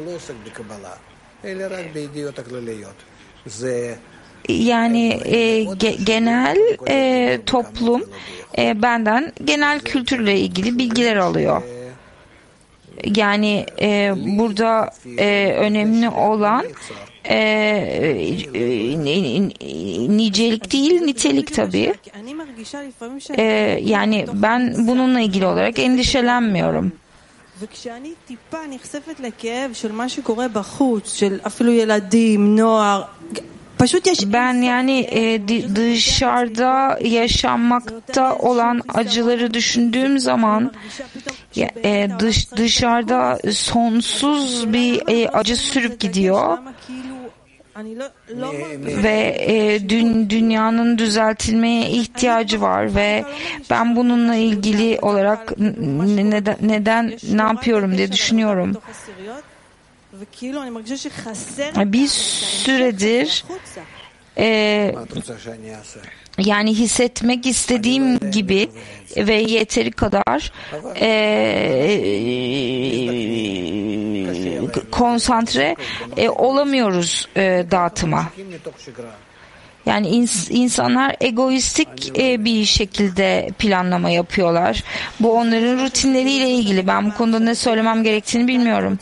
Speaker 2: Yani e, ge, genel e, toplum e, benden genel kültürle ilgili bilgiler alıyor. Yani e, burada e, önemli olan e, e, nicelik değil, nitelik tabii. E, yani ben bununla ilgili olarak endişelenmiyorum. Ben yani e, dışarıda yaşanmakta olan acıları düşündüğüm zaman e, dış, dışarıda sonsuz bir e, acı sürüp gidiyor ve e, dün, dünyanın düzeltilmeye ihtiyacı var ve ben bununla ilgili olarak neden, neden ne yapıyorum diye düşünüyorum. Bir süredir e, yani hissetmek istediğim gibi ve yeteri kadar e, konsantre e, olamıyoruz e, dağıtıma. Yani ins- insanlar egoistik e, bir şekilde planlama yapıyorlar. Bu onların rutinleriyle ilgili. Ben bu konuda ne söylemem gerektiğini bilmiyorum.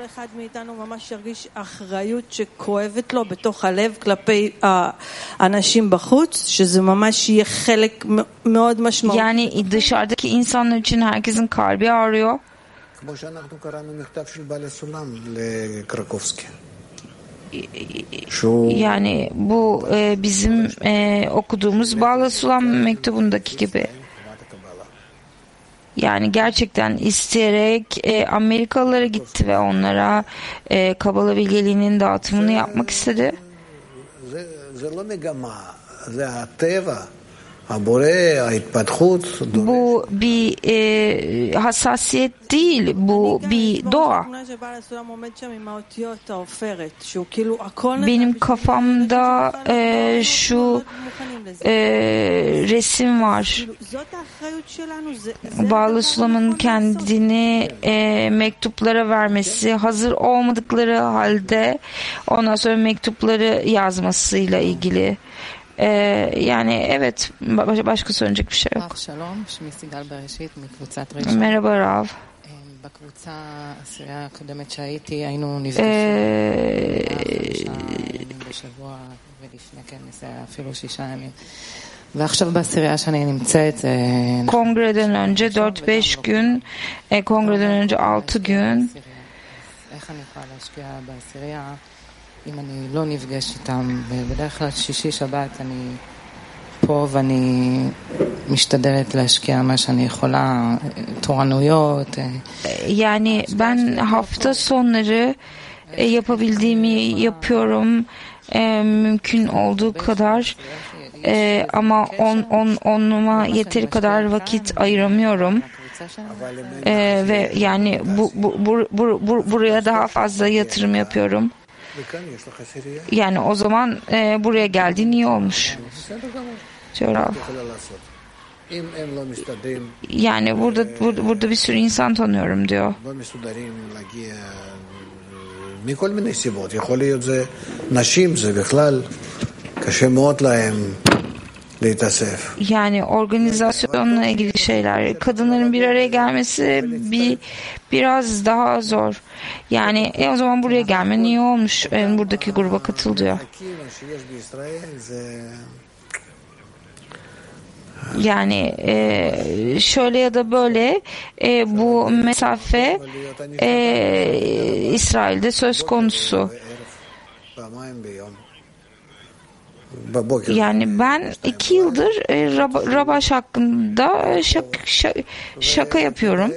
Speaker 2: Yani dışarıdaki insanlar için herkesin kalbi ağrıyor. Yani bu e, bizim e, okuduğumuz Bağla Sulam mektubundaki gibi. Yani gerçekten isteyerek e, Amerikalılara gitti ve onlara e, Kabala bilgeliğinin dağıtımını yapmak istedi. Bu bir e, hassasiyet değil, bu bir doğa. Benim kafamda e, şu e, resim var. Bağlı Sulam'ın kendini e, mektuplara vermesi, hazır olmadıkları halde ondan sonra mektupları yazmasıyla ilgili. Ee, yani evet, başka söyleyecek bir şey yok. Merhaba Rav. Ee, kongreden önce dört beş gün, e, kongreden önce altı gün.
Speaker 15: אם אני לא נפגש איתם, בדרך כלל שישי שבת אני פה ואני משתדלת להשקיע מה שאני יכולה, תורנויות.
Speaker 2: Yani ben hafta sonları yapabildiğimi yapıyorum, e, mümkün olduğu kadar, e, ama on, on, onuma yeteri kadar vakit ayıramıyorum. E, ve yani bu, bu, bu, bu, bu, buraya daha fazla yatırım yapıyorum. Yani o zaman e, buraya geldiğin iyi olmuş. Diyor Rav. Yani burada, burada burada bir sürü insan tanıyorum diyor.
Speaker 3: מכל מיני סיבות, יכול להיות זה נשים, זה בכלל קשה מאוד להם להתאסף.
Speaker 2: Yani organizasyonla ilgili şeyler, kadınların bir araya gelmesi bir biraz daha zor. Yani e, o zaman buraya gelmen iyi olmuş. Yani buradaki gruba katıl diyor. Yani e, şöyle ya da böyle e, bu mesafe e, İsrail'de söz konusu. Yani ben iki yıldır e, Rab, Rabaş hakkında şak, şak, şaka yapıyorum.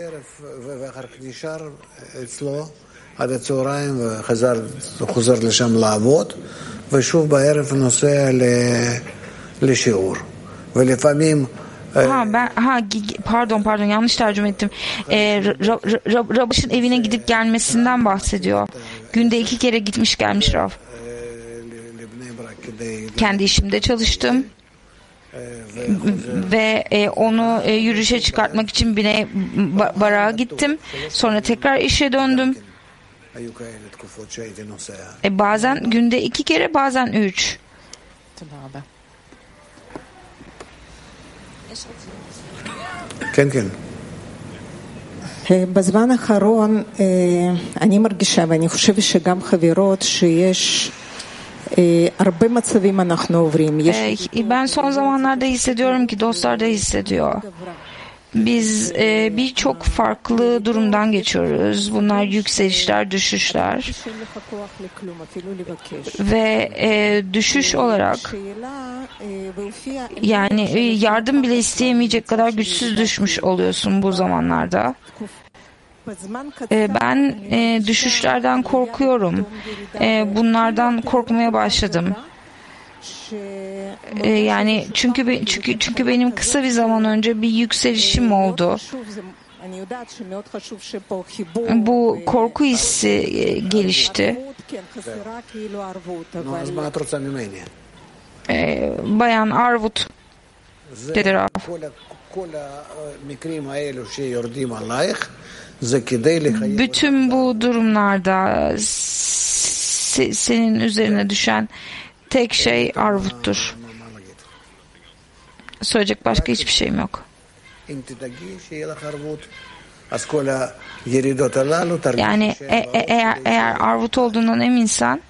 Speaker 3: עד הצהריים וחזר חוזר לשם לעבוד ושוב בערב נוסע לשיעור ולפעמים
Speaker 2: Ha ben ha pardon pardon yanlış tercüme ettim. Ee, Rabaş'ın evine gidip gelmesinden bahsediyor. Günde iki kere gitmiş gelmiş Rav. Kendi işimde çalıştım. Ve e, onu e, yürüyüşe çıkartmak için Bine Barak'a gittim. Sonra tekrar işe döndüm. E, bazen günde iki kere, bazen üç.
Speaker 3: כן, כן.
Speaker 16: בזמן האחרון אני מרגישה, ואני חושבת שגם חברות, שיש הרבה מצבים אנחנו עוברים.
Speaker 2: Ben son zamanlarda hissediyorum ki dostlar da hissediyor. Biz e, birçok farklı durumdan geçiyoruz. Bunlar yükselişler, düşüşler. Ve e, düşüş olarak yani e, yardım bile isteyemeyecek kadar güçsüz düşmüş oluyorsun bu zamanlarda. E, ben e, düşüşlerden korkuyorum. E, bunlardan korkmaya başladım. Ee, yani çünkü çünkü çünkü benim kısa bir zaman önce bir yükselişim oldu. Bu korku hissi gelişti. Ee, Bayan Arvut dedi Rav. Bütün bu durumlarda se, senin üzerine düşen tek şey arvuttur. Söyleyecek başka hiçbir şeyim yok. Yani e, e, eğer, eğer arvut olduğundan eminsen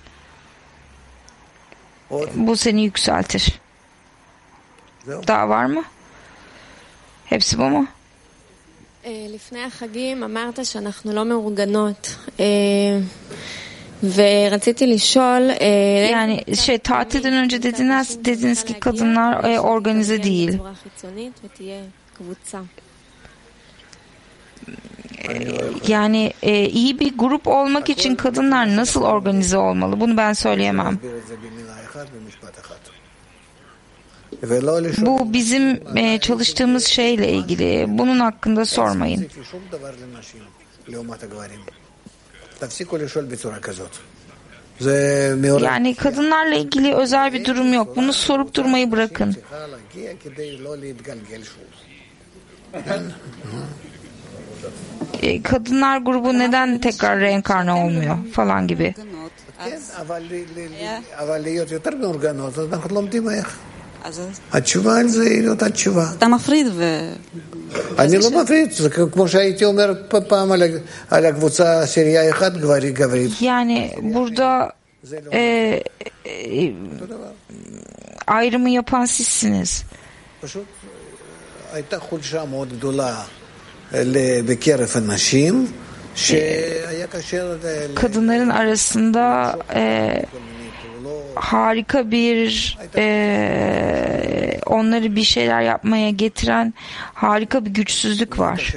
Speaker 2: bu seni yükseltir. Daha var mı? Hepsi bu mu?
Speaker 9: לפני החגים אמרת שאנחנו לא מאורגנות. ורציתי לשאול
Speaker 2: yani şey tatilden önce dediniz dediniz ki kadınlar e, organize değil. Yani e, iyi bir grup olmak için kadınlar nasıl organize olmalı? Bunu ben söyleyemem. Bu bizim e, çalıştığımız şeyle ilgili. Bunun hakkında sormayın. Yani kadınlarla ilgili özel bir durum yok. Bunu sorup durmayı bırakın. E, kadınlar grubu neden tekrar reenkarne olmuyor falan gibi.
Speaker 3: התשובה על זה היא אותה תשובה.
Speaker 13: אתה מפריד ו...
Speaker 3: אני לא מפריד, זה כמו שהייתי אומר פעם על הקבוצה סירייה אחת גברית.
Speaker 2: Yani burada e, e, ayrımı yapan sizsiniz.
Speaker 3: פשוט הייתה חולשה מאוד גדולה בקרב הנשים שהיה קשה...
Speaker 2: Kadınların arasında e, harika bir e, onları bir şeyler yapmaya getiren harika bir güçsüzlük var.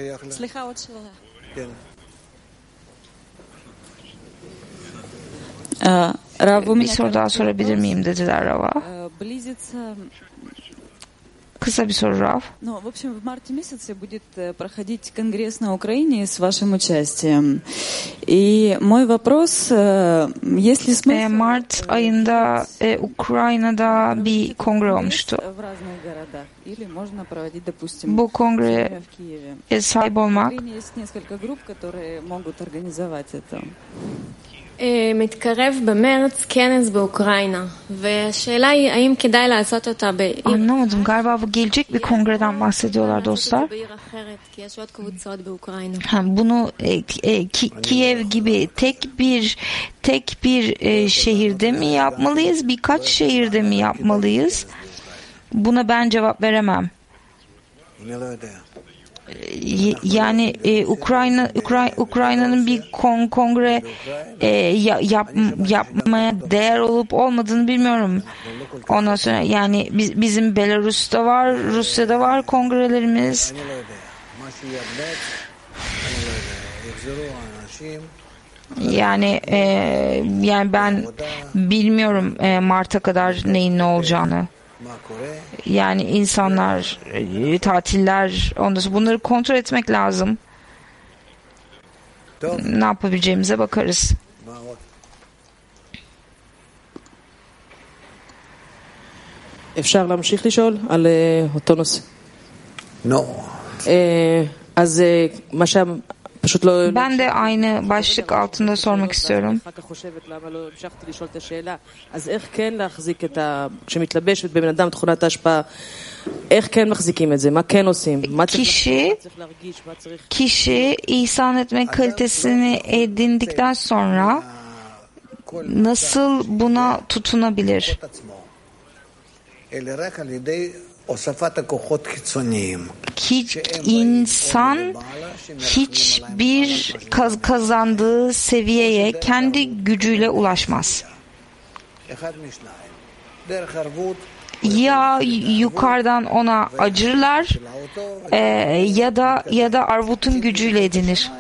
Speaker 2: Bir soru daha sorabilir miyim dediler Rava. Kısa bir soru Rav.
Speaker 17: Ну, в общем, в марте месяце будет проходить конгресс на Украине с вашим участием. И мой вопрос, есть ли смысл...
Speaker 2: Mart ayında e, Ukrayna'da bir kongre olmuştu.
Speaker 17: В разных городах. Или можно проводить, допустим,
Speaker 2: Bu kongre
Speaker 17: в Киеве.
Speaker 2: e, sahip olmak.
Speaker 17: В Украине есть несколько групп, которые могут организовать это.
Speaker 9: מתקרב במרץ כנס באוקראינה, והשאלה היא האם כדאי לעשות אותה בעיר
Speaker 2: Anlamadım. Galiba bu gelecek bir kongreden bahsediyorlar dostlar.
Speaker 9: כי יש עוד קבוצות באוקראינה.
Speaker 2: Ha, bunu e, e, Ki, Kiev gibi tek bir tek bir e, şehirde mi yapmalıyız? Birkaç şehirde mi yapmalıyız? Buna ben cevap veremem. Yani e, Ukrayna Ukray, Ukrayna'nın bir kon, kongre e, yap, yapmaya değer olup olmadığını bilmiyorum. Ondan sonra yani biz, bizim Belarus'ta var, Rusya'da var kongrelerimiz. Yani e, yani ben bilmiyorum e, Mart'a kadar neyin ne olacağını. Yani insanlar, e, tatiller, ondan sonra bunları kontrol etmek lazım. Ne yapabileceğimize bakarız.
Speaker 11: אפשר להמשיך לשאול על אותו נושא?
Speaker 3: לא.
Speaker 11: אז מה שה... פשוט לא...
Speaker 2: Ben de aynı başlık altında sormak istiyorum.
Speaker 11: אז איך כן להחזיק את ה... כשמתלבשת בבן אדם תכונת ההשפעה, איך כן מחזיקים את זה? מה כן עושים? מה צריך להרגיש? מה צריך...
Speaker 2: Kişi ihsan etme kalitesini edindikten sonra nasıl buna tutunabilir? Hiç insan hiçbir kaz kazandığı seviyeye kendi gücüyle ulaşmaz. Ya yukarıdan ona acırlar e, ya da ya da arvutun gücüyle edinir.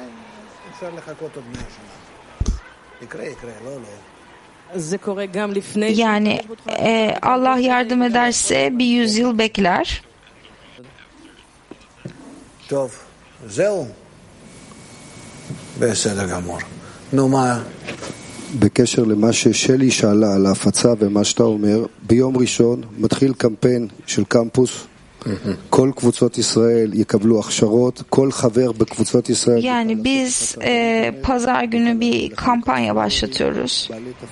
Speaker 2: Yani e, Allah yardım ederse bir yüzyıl bekler.
Speaker 3: טוב, זהו. בסדר גמור. נו מה?
Speaker 18: בקשר למה ששלי שאלה על ההפצה ומה שאתה אומר, ביום ראשון מתחיל קמפיין של קמפוס. כל קבוצות ישראל יקבלו הכשרות, כל חבר בקבוצות ישראל.
Speaker 2: Yani biz e, pazar günü bir kampanya başlatıyoruz.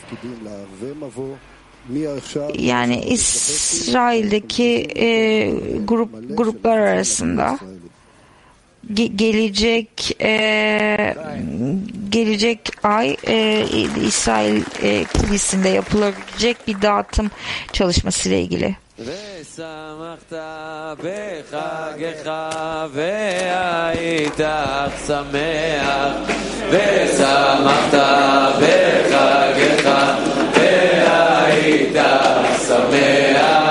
Speaker 2: Yani İsrail'deki e, grup gruplar arasında ge- gelecek e, gelecek ay e, İsrail e, kilisinde yapılabilecek bir dağıtım çalışması ile ilgili.
Speaker 19: ושמחת בחגך והיית שמח ושמחת בחגך והיית שמח